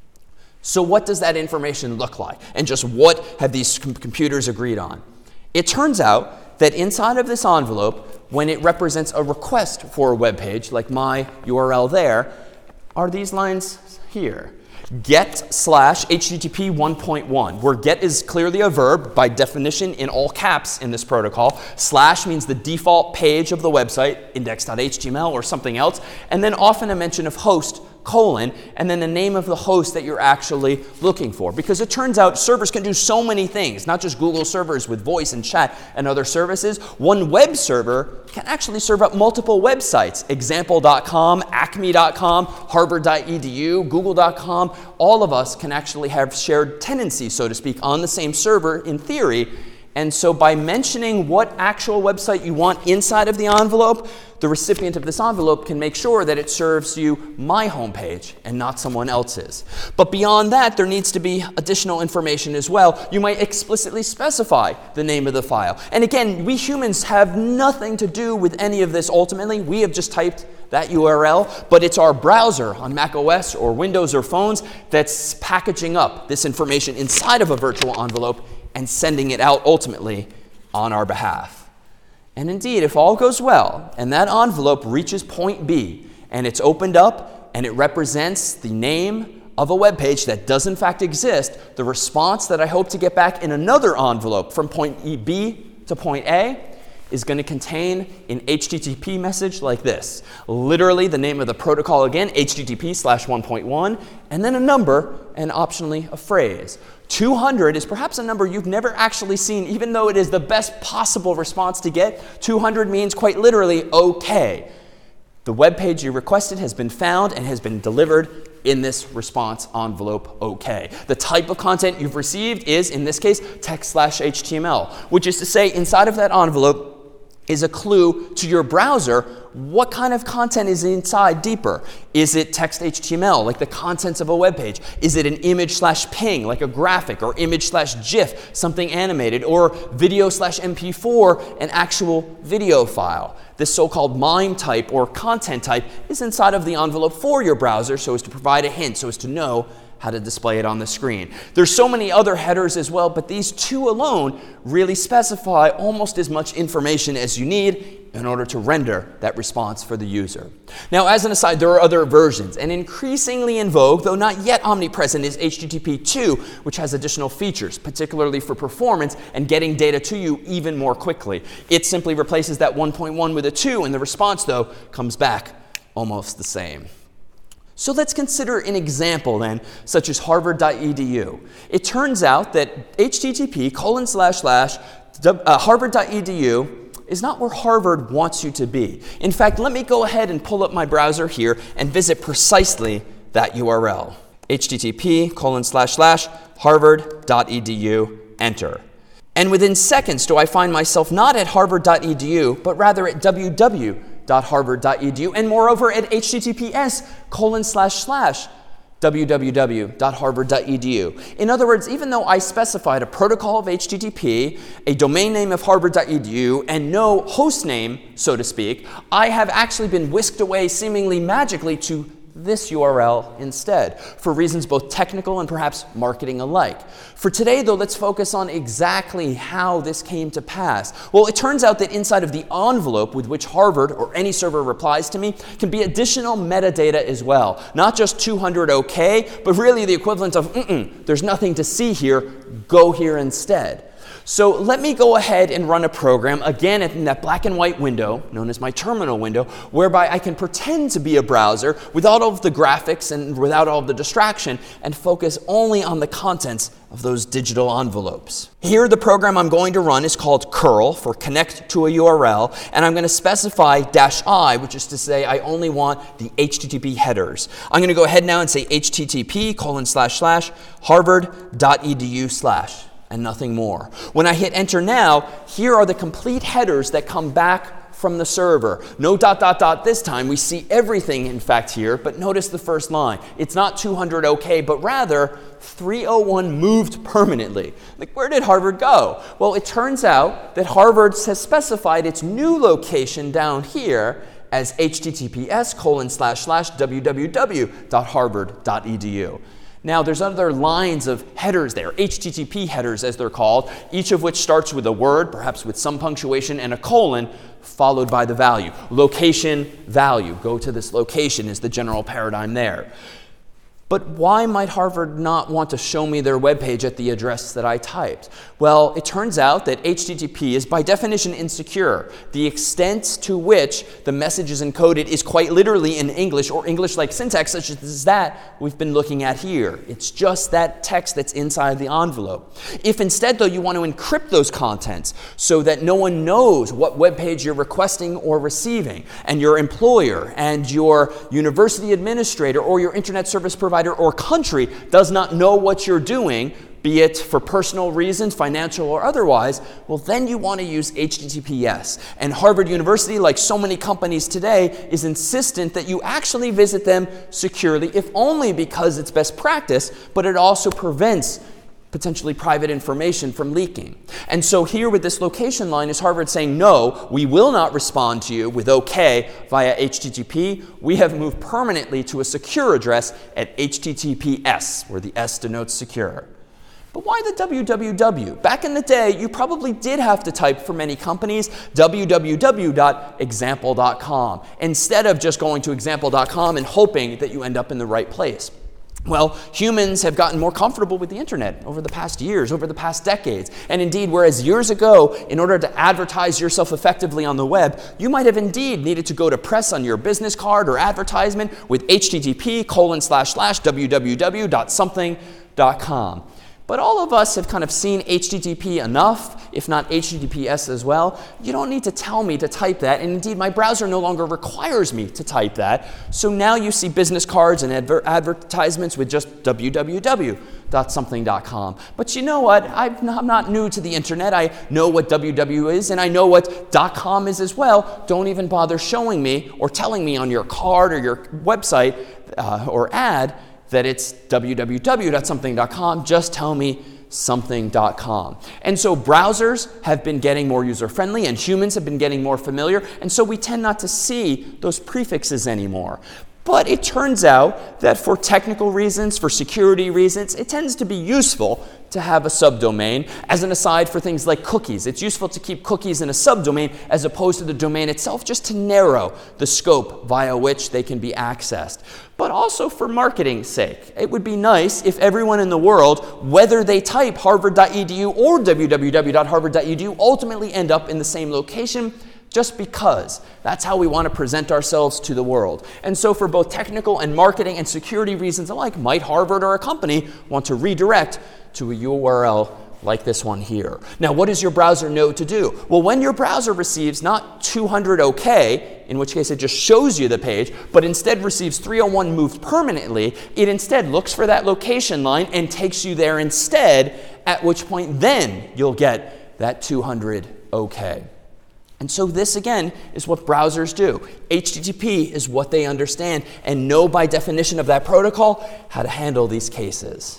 So what does that information look like? And just what have these com- computers agreed on? It turns out that inside of this envelope, when it represents a request for a web page, like my U R L there, are these lines here. Get slash H T T P one point one, where get is clearly a verb by definition in all caps in this protocol. Slash means the default page of the website, index dot H T M L or something else, and then often a mention of host, colon, and then the name of the host that you're actually looking for. Because it turns out servers can do so many things, not just Google servers with voice and chat and other services. One web server can actually serve up multiple websites, example dot com, acme dot com, harvard dot E D U, google dot com. All of us can actually have shared tenancies, so to speak, on the same server in theory. And so by mentioning what actual website you want inside of the envelope, the recipient of this envelope can make sure that it serves you my homepage and not someone else's. But beyond that, there needs to be additional information as well. You might explicitly specify the name of the file. And again, we humans have nothing to do with any of this ultimately. We have just typed that U R L, but it's our browser on macOS or Windows or phones that's packaging up this information inside of a virtual envelope and sending it out ultimately on our behalf. And indeed, if all goes well and that envelope reaches point B and it's opened up and it represents the name of a web page that does in fact exist, the response that I hope to get back in another envelope from point B to point A is going to contain an H T T P message like this. Literally the name of the protocol again, H T T P slash one point one, and then a number and optionally a phrase. two hundred is perhaps a number you've never actually seen, even though it is the best possible response to get. two hundred means quite literally, okay. The web page you requested has been found and has been delivered in this response envelope, okay. The type of content you've received is, in this case, text slash H T M L, which is to say inside of that envelope, is a clue to your browser what kind of content is inside deeper. Is it text H T M L, like the contents of a web page? Is it an image slash ping, like a graphic, or image slash GIF, something animated, or video slash M P four, an actual video file? This so-called MIME type or content type is inside of the envelope for your browser so as to provide a hint, so as to know how to display it on the screen. There's so many other headers as well, but these two alone really specify almost as much information as you need in order to render that response for the user. Now, as an aside, there are other versions, and increasingly in vogue, though not yet omnipresent, is H T T P two, which has additional features, particularly for performance and getting data to you even more quickly. It simply replaces that one point one with a two, and the response, though, comes back almost the same. So let's consider an example then, such as harvard dot e d u. It turns out that H T T P colon slash slash harvard dot e d u is not where Harvard wants you to be. In fact, let me go ahead and pull up my browser here and visit precisely that U R L. H T T P colon slash slash harvard dot e d u, enter. And within seconds do I find myself not at harvard dot e d u, but rather at w w w dot harvard dot e d u, and moreover at H T T P S colon slash slash w w w dot harvard dot e d u. In other words, even though I specified a protocol of H T T P, a domain name of harvard dot e d u, and no host name, so to speak, I have actually been whisked away seemingly magically to this U R L instead, for reasons both technical and perhaps marketing alike. For today, though, let's focus on exactly how this came to pass. Well, it turns out that inside of the envelope with which Harvard or any server replies to me can be additional metadata as well. Not just two hundred OK, but really the equivalent of, mm-mm, there's nothing to see here, go here instead. So let me go ahead and run a program, again in that black and white window, known as my terminal window, whereby I can pretend to be a browser without all of the graphics and without all of the distraction, and focus only on the contents of those digital envelopes. Here, the program I'm going to run is called curl, for connect to a U R L, and I'm going to specify dash I, which is to say I only want the H T T P headers. I'm going to go ahead now and say H T T P colon slash slash harvard dot e d u slash. And nothing more. When I hit enter now, here are the complete headers that come back from the server. No dot dot dot this time. We see everything, in fact, here, but notice the first line. It's not two hundred OK, but rather three oh one moved permanently. Like, where did Harvard go? Well, it turns out that Harvard has specified its new location down here as H T T P S colon slash slash w w w dot harvard dot e d u. Now, there's other lines of headers there, H T T P headers as they're called, each of which starts with a word, perhaps with some punctuation and a colon, followed by the value. Location, value. Go to this location is the general paradigm there. But why might Harvard not want to show me their web page at the address that I typed? Well, it turns out that H T T P is by definition insecure. The extent to which the message is encoded is quite literally in English or English-like syntax, such as that we've been looking at here. It's just that text that's inside the envelope. If instead, though, you want to encrypt those contents so that no one knows what web page you're requesting or receiving, and your employer and your university administrator or your internet service provider or country does not know what you're doing, be it for personal reasons, financial or otherwise, well, then you want to use H T T P S. And Harvard University, like so many companies today, is insistent that you actually visit them securely, if only because it's best practice, but it also prevents potentially private information from leaking. And so here with this location line is Harvard saying, no, we will not respond to you with OK via H T T P. We have moved permanently to a secure address at H T T P S, where the S denotes secure. But why the w w w? Back in the day, you probably did have to type, for many companies, w w w dot example dot com, instead of just going to example dot com and hoping that you end up in the right place. Well, humans have gotten more comfortable with the internet over the past years, over the past decades. And indeed, whereas years ago, in order to advertise yourself effectively on the web, you might have indeed needed to go to press on your business card or advertisement with H T T P colon slash slash w w w dot something dot com. But all of us have kind of seen H T T P enough, if not H T T P S as well. You don't need to tell me to type that, and indeed my browser no longer requires me to type that. So now you see business cards and adver advertisements with just w w w dot something dot com. But you know what? I'm not, I'm not new to the internet. I know what W W is, and I know what .com is as well. Don't even bother showing me or telling me on your card or your website uh, or ad that it's w w w dot something dot com. Just tell me something dot com. And so browsers have been getting more user-friendly, and humans have been getting more familiar, and so we tend not to see those prefixes anymore. But it turns out that for technical reasons, for security reasons, it tends to be useful to have a subdomain. As an aside, for things like cookies, it's useful to keep cookies in a subdomain as opposed to the domain itself, just to narrow the scope via which they can be accessed. But also for marketing's sake, it would be nice if everyone in the world, whether they type harvard dot e d u or w w w dot harvard dot e d u, ultimately end up in the same location, just because that's how we want to present ourselves to the world. And so for both technical and marketing and security reasons alike, might Harvard or a company want to redirect to a U R L like this one here. Now, what does your browser know to do? Well, when your browser receives not two hundred OK, in which case it just shows you the page, but instead receives three oh one moved permanently, it instead looks for that location line and takes you there instead, at which point then you'll get that two hundred OK. And so this, again, is what browsers do. H T T P is what they understand and know by definition of that protocol how to handle these cases.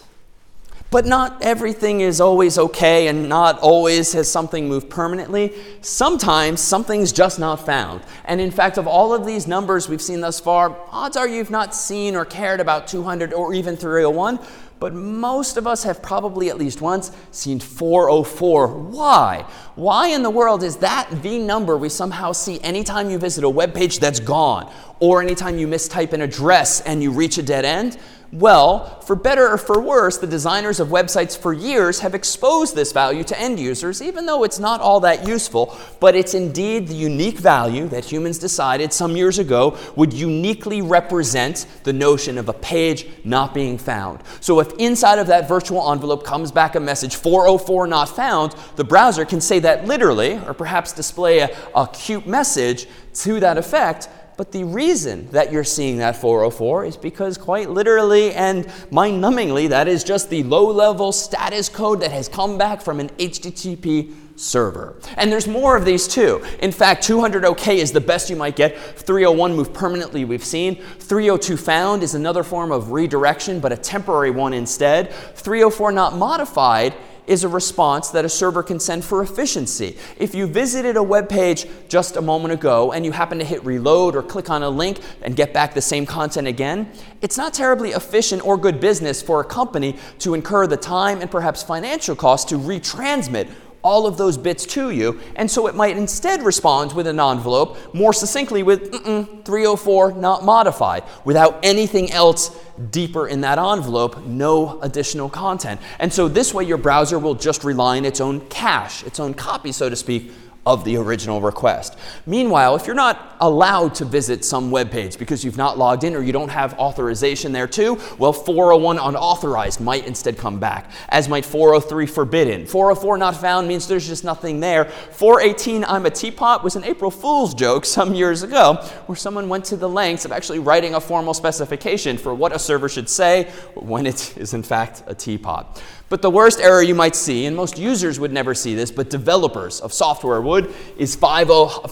But not everything is always okay, and not always has something moved permanently. Sometimes something's just not found. And in fact, of all of these numbers we've seen thus far, odds are you've not seen or cared about two hundred or even three oh one. But most of us have probably at least once seen four oh four. Why? Why in the world is that the number we somehow see anytime you visit a web page that's gone, or anytime you mistype an address and you reach a dead end? Well, for better or for worse, the designers of websites for years have exposed this value to end users, even though it's not all that useful. But it's indeed the unique value that humans decided some years ago would uniquely represent the notion of a page not being found. So if inside of that virtual envelope comes back a message, four oh four not found, the browser can say that literally, or perhaps display a, a cute message to that effect. But the reason that you're seeing that four oh four is because quite literally and mind-numbingly, that is just the low-level status code that has come back from an H T T P server. And there's more of these too. In fact, two hundred OK is the best you might get. three oh one moved permanently we've seen. three oh two found is another form of redirection, but a temporary one instead. three oh four not modified is a response that a server can send for efficiency. If you visited a web page just a moment ago and you happen to hit reload or click on a link and get back the same content again, it's not terribly efficient or good business for a company to incur the time and perhaps financial cost to retransmit all of those bits to you, and so it might instead respond with an envelope, more succinctly with mm-mm, three oh four not modified, without anything else deeper in that envelope, no additional content. And so this way your browser will just rely on its own cache, its own copy, so to speak, of the original request. Meanwhile, if you're not allowed to visit some web page because you've not logged in or you don't have authorization there too, well, four oh one unauthorized might instead come back, as might four oh three forbidden. four oh four not found means there's just nothing there. four eighteen I'm a teapot was an April Fool's joke some years ago where someone went to the lengths of actually writing a formal specification for what a server should say when it is in fact a teapot. But the worst error you might see, and most users would never see this, but developers of software would, is five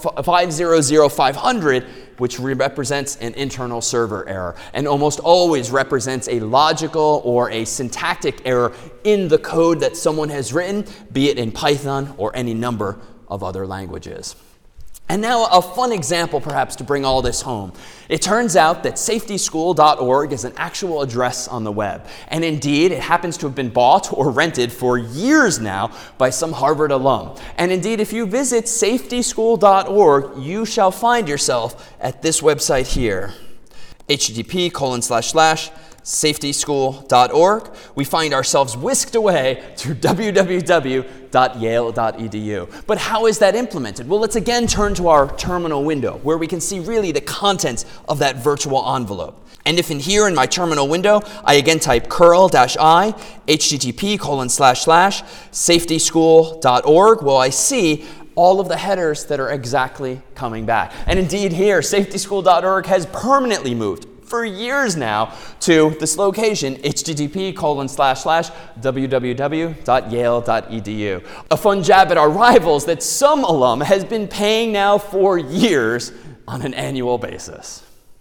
hundred five hundred, which represents an internal server error, and almost always represents a logical or a syntactic error in the code that someone has written, be it in Python or any number of other languages. And now a fun example, perhaps, to bring all this home. It turns out that safety school dot org is an actual address on the web. And indeed, it happens to have been bought or rented for years now by some Harvard alum. And indeed, if you visit safety school dot org, you shall find yourself at this website here, H T T P colon slash slash safety school dot org. We find ourselves whisked away to w w w dot yale dot e d u. But how is that implemented? Well, let's again turn to our terminal window where we can see really the contents of that virtual envelope. And if in here in my terminal window, I again type curl-i, http colon slash slash safety school dot org, well, I see all of the headers that are exactly coming back. And indeed here, safety school dot org has permanently moved for years now to this location, http colon slash slash www.yale.edu. A fun jab at our rivals that some alum has been paying now for years on an annual basis.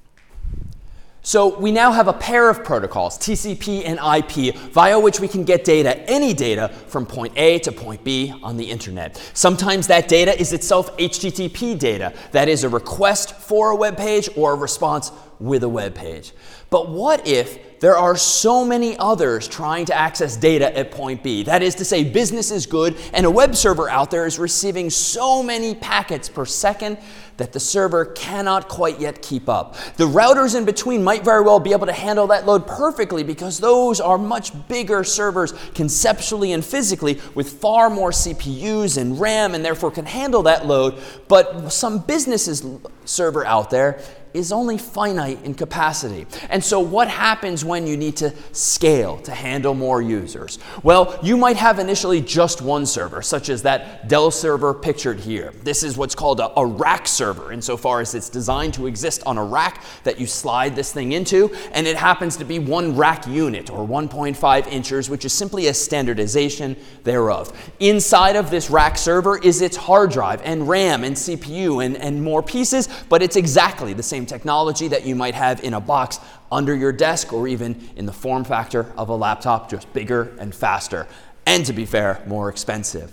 So we now have a pair of protocols, T C P and I P, via which we can get data, any data, from point A to point B on the internet. Sometimes that data is itself H T T P data, that is a request for a web page or a response with a web page. But what if there are so many others trying to access data at point B? That is to say, business is good and a web server out there is receiving so many packets per second that the server cannot quite yet keep up. The routers in between might very well be able to handle that load perfectly because those are much bigger servers conceptually and physically with far more C P Us and RAM and therefore can handle that load. But some business's server out there is only finite in capacity. And so what happens when you need to scale to handle more users? Well, you might have initially just one server, such as that Dell server pictured here. This is what's called a, a rack server, insofar as it's designed to exist on a rack that you slide this thing into, and it happens to be one rack unit, or one point five inches, which is simply a standardization thereof. Inside of this rack server is its hard drive and RAM and C P U and, and more pieces, but it's exactly the same technology that you might have in a box under your desk or even in the form factor of a laptop, just bigger and faster, and to be fair, more expensive.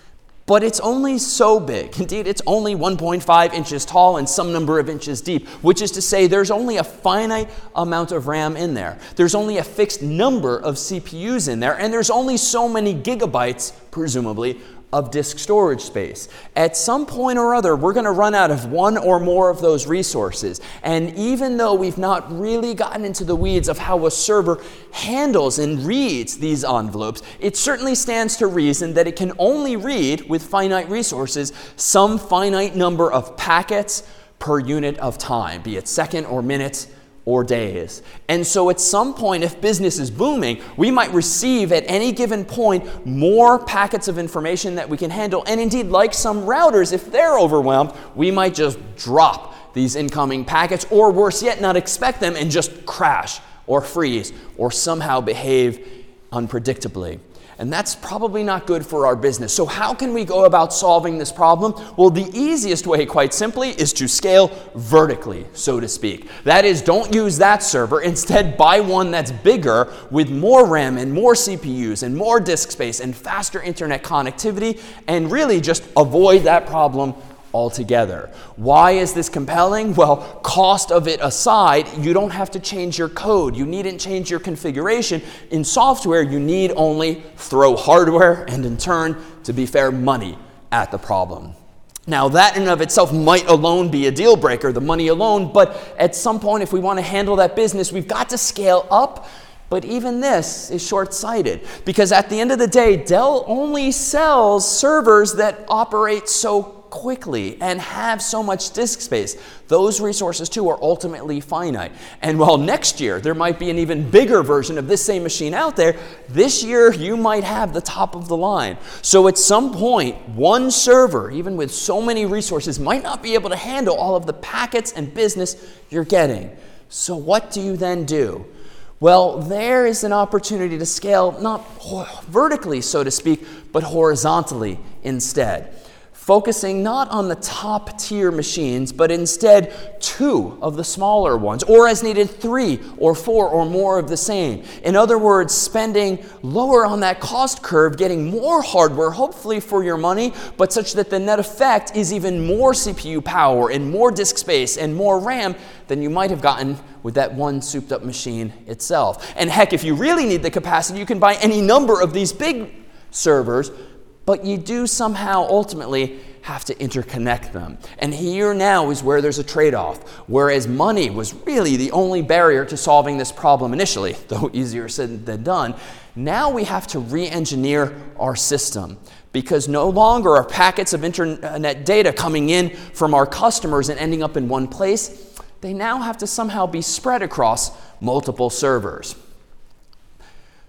But it's only so big. Indeed, it's only one point five inches tall and some number of inches deep, which is to say there's only a finite amount of RAM in there. There's only a fixed number of C P Us in there, and there's only so many gigabytes, presumably, of disk storage space. At some point or other, we're going to run out of one or more of those resources. And even though we've not really gotten into the weeds of how a server handles and reads these envelopes, it certainly stands to reason that it can only read, with finite resources, some finite number of packets per unit of time, be it second or minutes or days. And so at some point, if business is booming, we might receive at any given point more packets of information that we can handle. And indeed, like some routers, if they're overwhelmed, we might just drop these incoming packets, or worse yet, not expect them and just crash or freeze or somehow behave unpredictably. And that's probably not good for our business. So how can we go about solving this problem? Well, the easiest way, quite simply, is to scale vertically, so to speak. That is, don't use that server. Instead, buy one that's bigger with more RAM and more C P Us and more disk space and faster internet connectivity, and really just avoid that problem altogether. Why is this compelling? Well, cost of it aside, you don't have to change your code. You needn't change your configuration. In software, you need only throw hardware and, in turn, to be fair, money at the problem. Now, that in and of itself might alone be a deal breaker, the money alone, but at some point, if we want to handle that business, we've got to scale up. But even this is short-sighted, because at the end of the day, Dell only sells servers that operate so quickly and have so much disk space. Those resources too are ultimately finite. And while next year there might be an even bigger version of this same machine out there, this year you might have the top of the line. So at some point, one server, even with so many resources, might not be able to handle all of the packets and business you're getting. So what do you then do? Well, there is an opportunity to scale not vertically, so to speak, but horizontally instead. Focusing not on the top tier machines, but instead two of the smaller ones, or as needed three or four or more of the same. In other words, spending lower on that cost curve, getting more hardware, hopefully for your money, but such that the net effect is even more C P U power and more disk space and more RAM than you might have gotten with that one souped up machine itself. And heck, if you really need the capacity, you can buy any number of these big servers, but you do somehow ultimately have to interconnect them. And here now is where there's a trade-off. Whereas money was really the only barrier to solving this problem initially, though easier said than done, now we have to re-engineer our system, because no longer are packets of internet data coming in from our customers and ending up in one place. They now have to somehow be spread across multiple servers.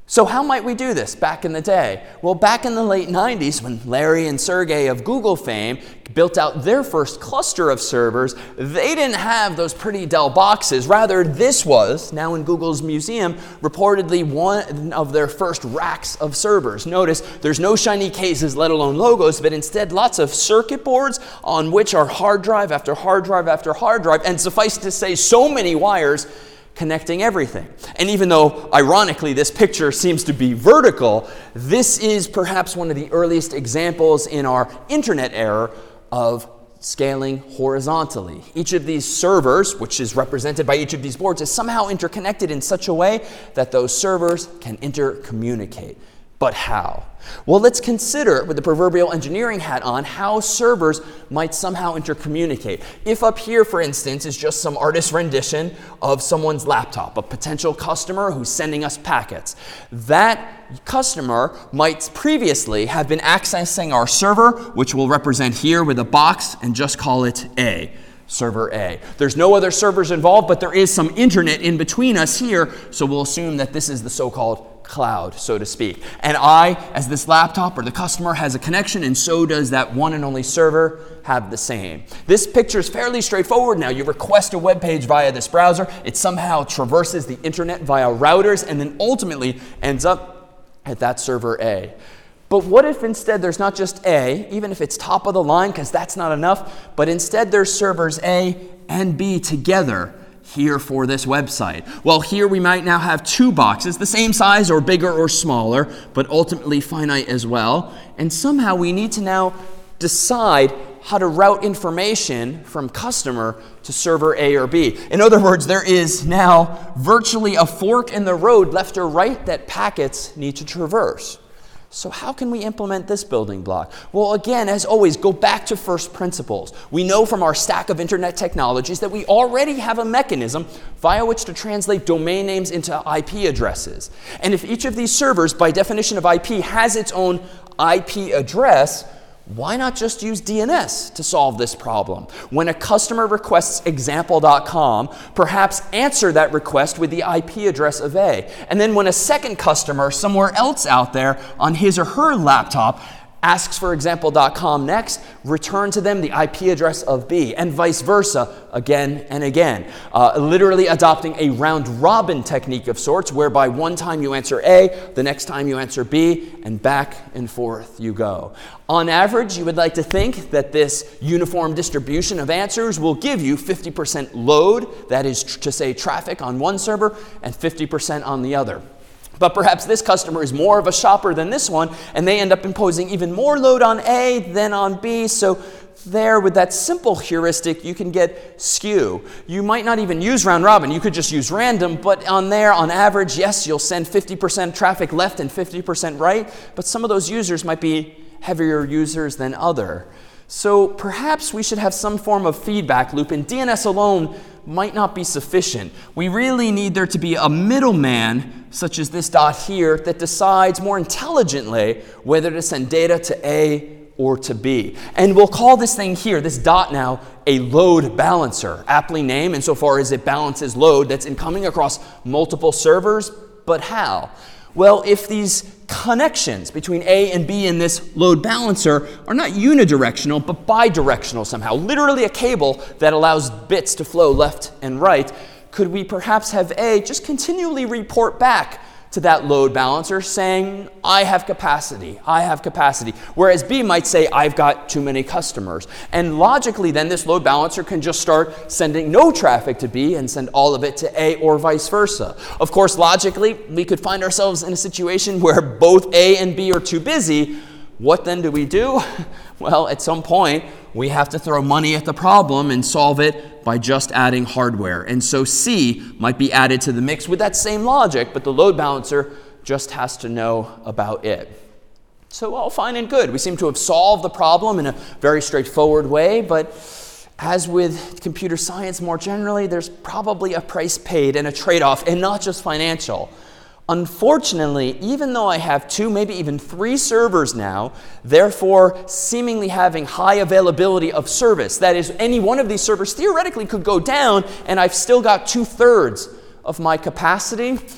So how might we do this back in the day? Well, back in the late nineties, when Larry and Sergey of Google fame built out their first cluster of servers, they didn't have those pretty Dell boxes. Rather, this was, now in Google's museum, reportedly one of their first racks of servers. Notice there's no shiny cases, let alone logos, but instead lots of circuit boards on which are hard drive after hard drive after hard drive, and suffice to say, so many wires connecting everything. And even though, ironically, this picture seems to be vertical, this is perhaps one of the earliest examples in our internet era of scaling horizontally. Each of these servers, which is represented by each of these boards, is somehow interconnected in such a way that those servers can intercommunicate. But how? Well, let's consider, with the proverbial engineering hat on, how servers might somehow intercommunicate. If up here, for instance, is just some artist's rendition of someone's laptop, a potential customer who's sending us packets, that customer might previously have been accessing our server, which we'll represent here with a box and just call it A. Server A. There's no other servers involved, but there is some internet in between us here, so we'll assume that this is the so-called cloud, so to speak. And I, as this laptop or the customer, has a connection, and so does that one and only server have the same. This picture is fairly straightforward now. You request a web page via this browser. It somehow traverses the internet via routers and then ultimately ends up at that server A. But what if instead there's not just A, even if it's top of the line, because that's not enough, but instead there's servers A and B together here for this website? Well, here we might now have two boxes, the same size or bigger or smaller, but ultimately finite as well. And somehow we need to now decide how to route information from customer to server A or B. In other words, there is now virtually a fork in the road, left or right, that packets need to traverse. So how can we implement this building block? Well, again, as always, go back to first principles. We know from our stack of internet technologies that we already have a mechanism via which to translate domain names into I P addresses. And if each of these servers, by definition of I P, has its own I P address, why not just use D N S to solve this problem? When a customer requests example dot com, perhaps answer that request with the I P address of A. And then when a second customer somewhere else out there on his or her laptop asks for example dot com next, return to them the I P address of B, and vice versa again and again. Uh, literally adopting a round-robin technique of sorts, whereby one time you answer A, the next time you answer B, and back and forth you go. On average, you would like to think that this uniform distribution of answers will give you fifty percent load, that is tr- to say traffic on one server, and fifty percent on the other. But perhaps this customer is more of a shopper than this one, and they end up imposing even more load on A than on B. So there, with that simple heuristic, you can get skew. You might not even use round robin. You could just use random. But on there, on average, yes, you'll send fifty percent traffic left and fifty percent right. But some of those users might be heavier users than other. So perhaps we should have some form of feedback loop, and D N S alone might not be sufficient. We really need there to be a middleman, such as this dot here, that decides more intelligently whether to send data to A or to B. And we'll call this thing here, this dot now, a load balancer, aptly named insofar as it balances load that's incoming across multiple servers. But how? Well, if these connections between A and B in this load balancer are not unidirectional, but bidirectional somehow, literally a cable that allows bits to flow left and right, could we perhaps have A just continually report back to that load balancer saying, I have capacity, I have capacity, whereas B might say, I've got too many customers. And logically then this load balancer can just start sending no traffic to B and send all of it to A or vice versa. Of course, logically, we could find ourselves in a situation where both A and B are too busy. What then do we do? Well, at some point, we have to throw money at the problem and solve it by just adding hardware. And so C might be added to the mix with that same logic, but the load balancer just has to know about it. So all fine and good. We seem to have solved the problem in a very straightforward way, but as with computer science more generally, there's probably a price paid and a trade-off, and not just financial. Unfortunately, even though I have two, maybe even three servers now, therefore seemingly having high availability of service, that is, any one of these servers theoretically could go down and I've still got two-thirds of my capacity,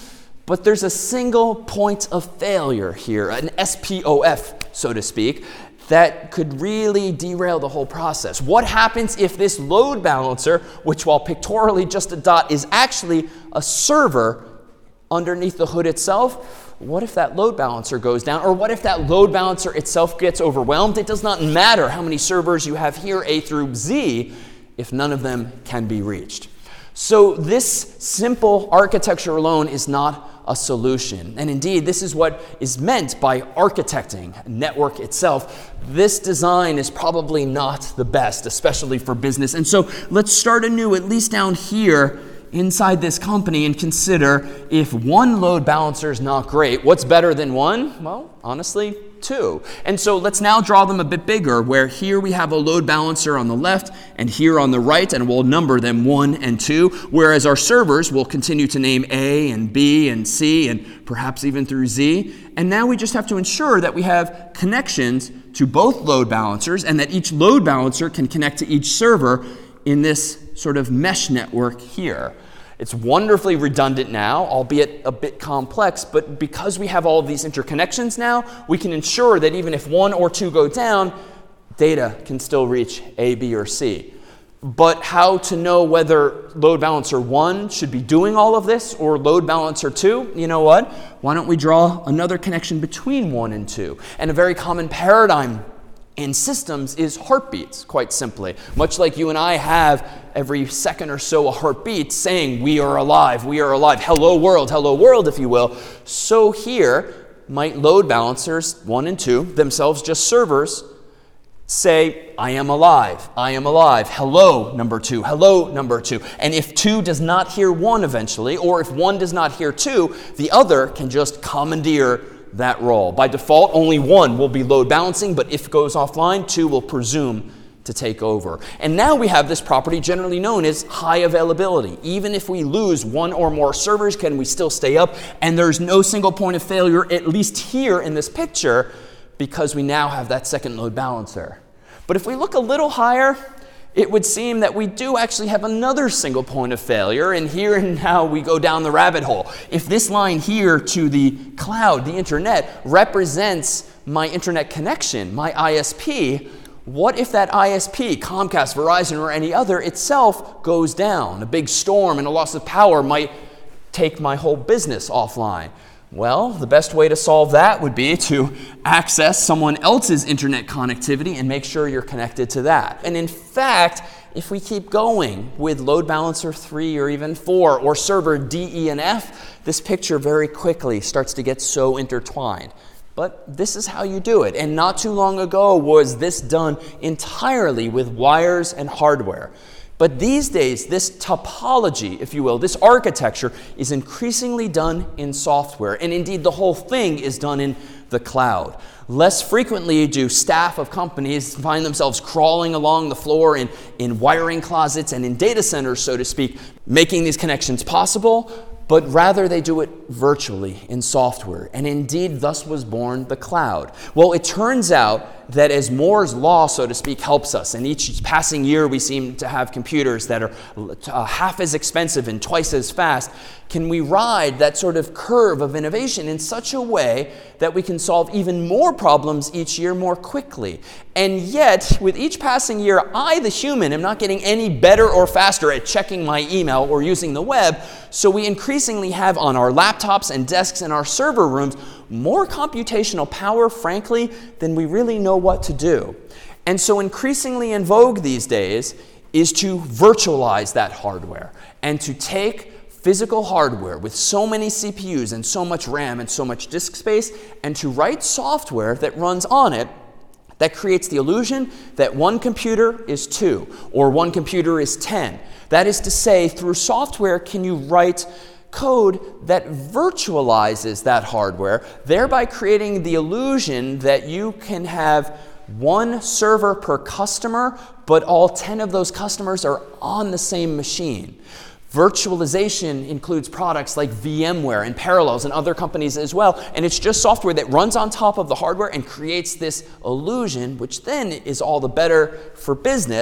But there's a single point of failure here, an S P O F, so to speak, that could really derail the whole process. What happens if this load balancer, which while pictorially just a dot is actually a server underneath the hood itself? What if that load balancer goes down? Or what if that load balancer itself gets overwhelmed? It does not matter how many servers you have here, A through Z, if none of them can be reached. So this simple architecture alone is not a solution. And indeed, this is what is meant by architecting a network itself. This design is probably not the best, especially for business. And so let's start anew, at least down here inside this company, and consider if one load balancer is not great, what's better than one? Well, honestly, two. And so let's now draw them a bit bigger, where here we have a load balancer on the left and here on the right, and we'll number them one and two, whereas our servers will continue to name A and B and C and perhaps even through Z. And now we just have to ensure that we have connections to both load balancers and that each load balancer can connect to each server in this sort of mesh network here. It's wonderfully redundant now, albeit a bit complex, but because we have all of these interconnections now, we can ensure that even if one or two go down, data can still reach A, B, or C. But how to know whether load balancer one should be doing all of this or load balancer two? You know what? Why don't we draw another connection between one and two? And a very common paradigm in systems is heartbeats, quite simply. Much like you and I have every second or so a heartbeat saying, we are alive, we are alive, hello world, hello world, if you will. So here might load balancers, one and two, themselves just servers, say, I am alive, I am alive, hello, number two, hello, number two. And if two does not hear one eventually, or if one does not hear two, the other can just commandeer that role. By default, only one will be load balancing, but if it goes offline, two will presume to take over. And now we have this property generally known as high availability. Even if we lose one or more servers, can we still stay up? And there's no single point of failure, at least here in this picture, because we now have that second load balancer. But if we look a little higher, it would seem that we do actually have another single point of failure, and here and now we go down the rabbit hole. If this line here to the cloud, the internet, represents my internet connection, my I S P, what if that I S P, Comcast, Verizon, or any other itself goes down? A big storm and a loss of power might take my whole business offline. Well, the best way to solve that would be to access someone else's internet connectivity and make sure you're connected to that. And in fact, if we keep going with load balancer three or even four or server D, E, and F, this picture very quickly starts to get so intertwined. But this is how you do it. And not too long ago was this done entirely with wires and hardware. But these days, this topology, if you will, this architecture is increasingly done in software. And indeed, the whole thing is done in the cloud. Less frequently do staff of companies find themselves crawling along the floor in, in wiring closets and in data centers, so to speak, making these connections possible, but rather they do it virtually in software. And indeed, thus was born the cloud. Well, it turns out that as Moore's law, so to speak, helps us, and each passing year we seem to have computers that are uh, half as expensive and twice as fast, can we ride that sort of curve of innovation in such a way that we can solve even more problems each year more quickly? And yet, with each passing year, I, the human, am not getting any better or faster at checking my email or using the web, so we increasingly have on our laptops and desks in our server rooms more computational power, frankly, than we really know what to do. And so increasingly in vogue these days is to virtualize that hardware and to take physical hardware with so many C P Us and so much RAM and so much disk space and to write software that runs on it that creates the illusion that one computer is two or one computer is ten. That is to say, through software can you write code that virtualizes that hardware, thereby creating the illusion that you can have one server per customer, but all ten of those customers are on the same machine. Virtualization includes products like VMware and Parallels and other companies as well, and it's just software that runs on top of the hardware and creates this illusion, which then is all the better for business.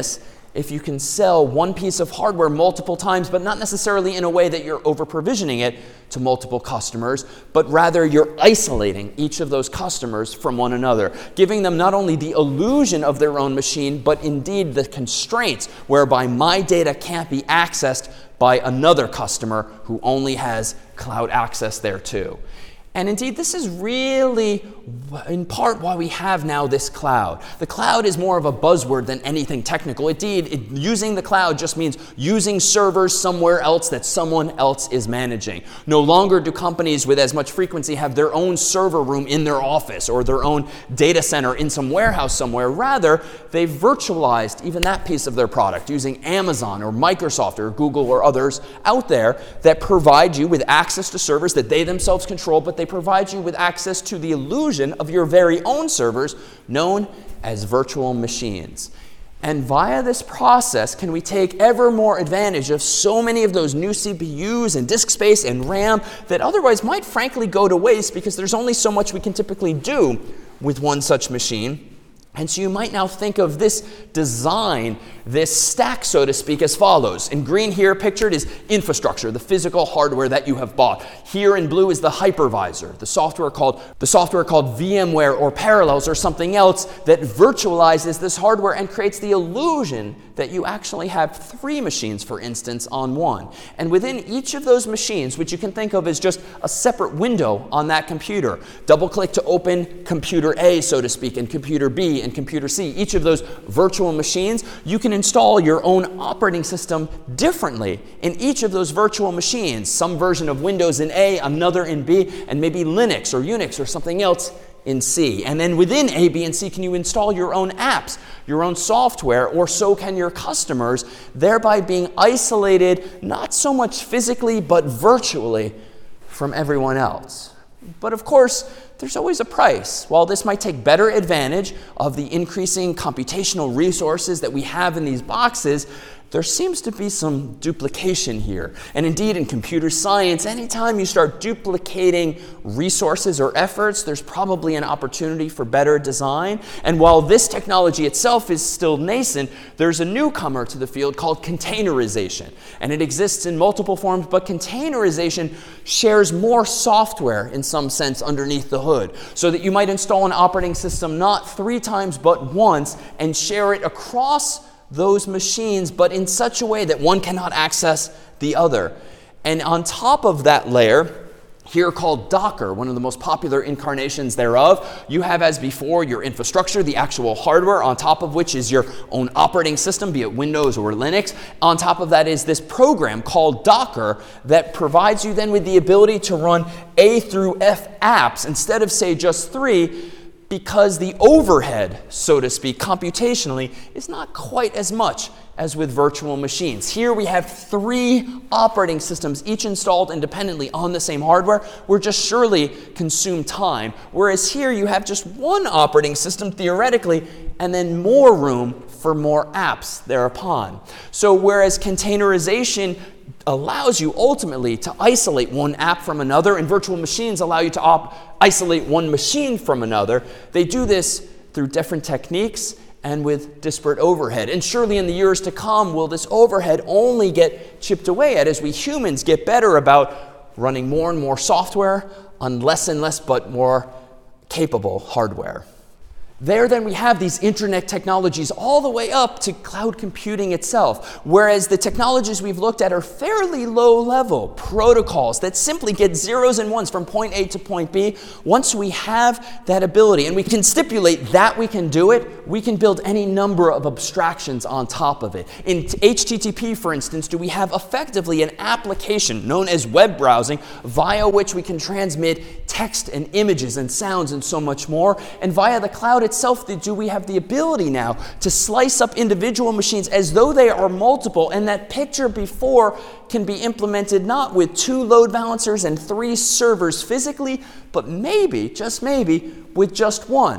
if you can sell one piece of hardware multiple times, but not necessarily in a way that you're over-provisioning it to multiple customers, but rather you're isolating each of those customers from one another, giving them not only the illusion of their own machine, but indeed the constraints whereby my data can't be accessed by another customer who only has cloud access there too. And indeed, this is really, in part, why we have now this cloud. The cloud is more of a buzzword than anything technical. Indeed, it, using the cloud just means using servers somewhere else that someone else is managing. No longer do companies with as much frequency have their own server room in their office or their own data center in some warehouse somewhere. Rather, they've virtualized even that piece of their product using Amazon or Microsoft or Google or others out there that provide you with access to servers that they themselves control, but they provide you with access to the illusion of your very own servers, known as virtual machines. And via this process, can we take ever more advantage of so many of those new C P Us and disk space and RAM that otherwise might frankly go to waste because there's only so much we can typically do with one such machine. And so you might now think of this design, this stack, so to speak, as follows. In green here pictured is infrastructure, the physical hardware that you have bought. Here in blue is the hypervisor, the software called, the software called VMware or Parallels or something else that virtualizes this hardware and creates the illusion that you actually have three machines, for instance, on one. And within each of those machines, which you can think of as just a separate window on that computer, double-click to open computer A, so to speak, and computer B, and computer C, each of those virtual machines, you can install your own operating system differently in each of those virtual machines. Some version of Windows in A, another in B, and maybe Linux or Unix or something else in C. And then within A, B, and C, can you install your own apps, your own software, or so can your customers, thereby being isolated not so much physically but virtually from everyone else. But of course, there's always a price. While this might take better advantage of the increasing computational resources that we have in these boxes, there seems to be some duplication here. And indeed, in computer science, anytime you start duplicating resources or efforts, there's probably an opportunity for better design. And while this technology itself is still nascent, there's a newcomer to the field called containerization. And it exists in multiple forms, but containerization shares more software in some sense underneath the hood, so that you might install an operating system not three times but once and share it across those machines, but in such a way that one cannot access the other. And on top of that layer, here called Docker, one of the most popular incarnations thereof, you have as before your infrastructure, the actual hardware, on top of which is your own operating system, be it Windows or Linux. On top of that is this program called Docker that provides you then with the ability to run A through F apps instead of, say, just three, because the overhead, so to speak, computationally, is not quite as much as with virtual machines. Here we have three operating systems, each installed independently on the same hardware, which just surely consume time. Whereas here you have just one operating system, theoretically, and then more room for more apps thereupon. So whereas containerization allows you ultimately to isolate one app from another, and virtual machines allow you to op- isolate one machine from another, they do this through different techniques and with disparate overhead. And surely in the years to come, will this overhead only get chipped away at as we humans get better about running more and more software on less and less but more capable hardware. There then we have these internet technologies all the way up to cloud computing itself, whereas the technologies we've looked at are fairly low level protocols that simply get zeros and ones from point A to point B. Once we have that ability and we can stipulate that we can do it, we can build any number of abstractions on top of it. In H T T P, for instance, do we have effectively an application known as web browsing via which we can transmit text and images and sounds and so much more, and via the cloud itself, do we have the ability now to slice up individual machines as though they are multiple, and that picture before can be implemented not with two load balancers and three servers physically, but maybe, just maybe, with just one.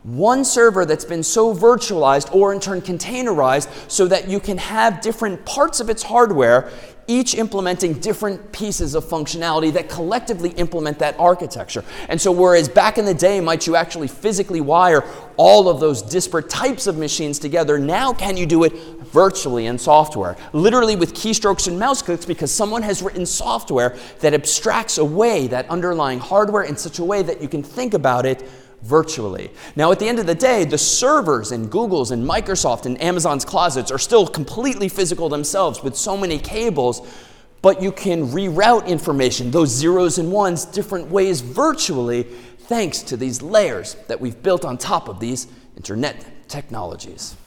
One server that's been so virtualized or in turn containerized so that you can have different parts of its hardware, each implementing different pieces of functionality that collectively implement that architecture. And so whereas back in the day might you actually physically wire all of those disparate types of machines together, now can you do it virtually in software, literally with keystrokes and mouse clicks, because someone has written software that abstracts away that underlying hardware in such a way that you can think about it virtually. Now, at the end of the day, the servers in Google's and Microsoft and Amazon's closets are still completely physical themselves with so many cables, but you can reroute information, those zeros and ones, different ways virtually, thanks to these layers that we've built on top of these internet technologies.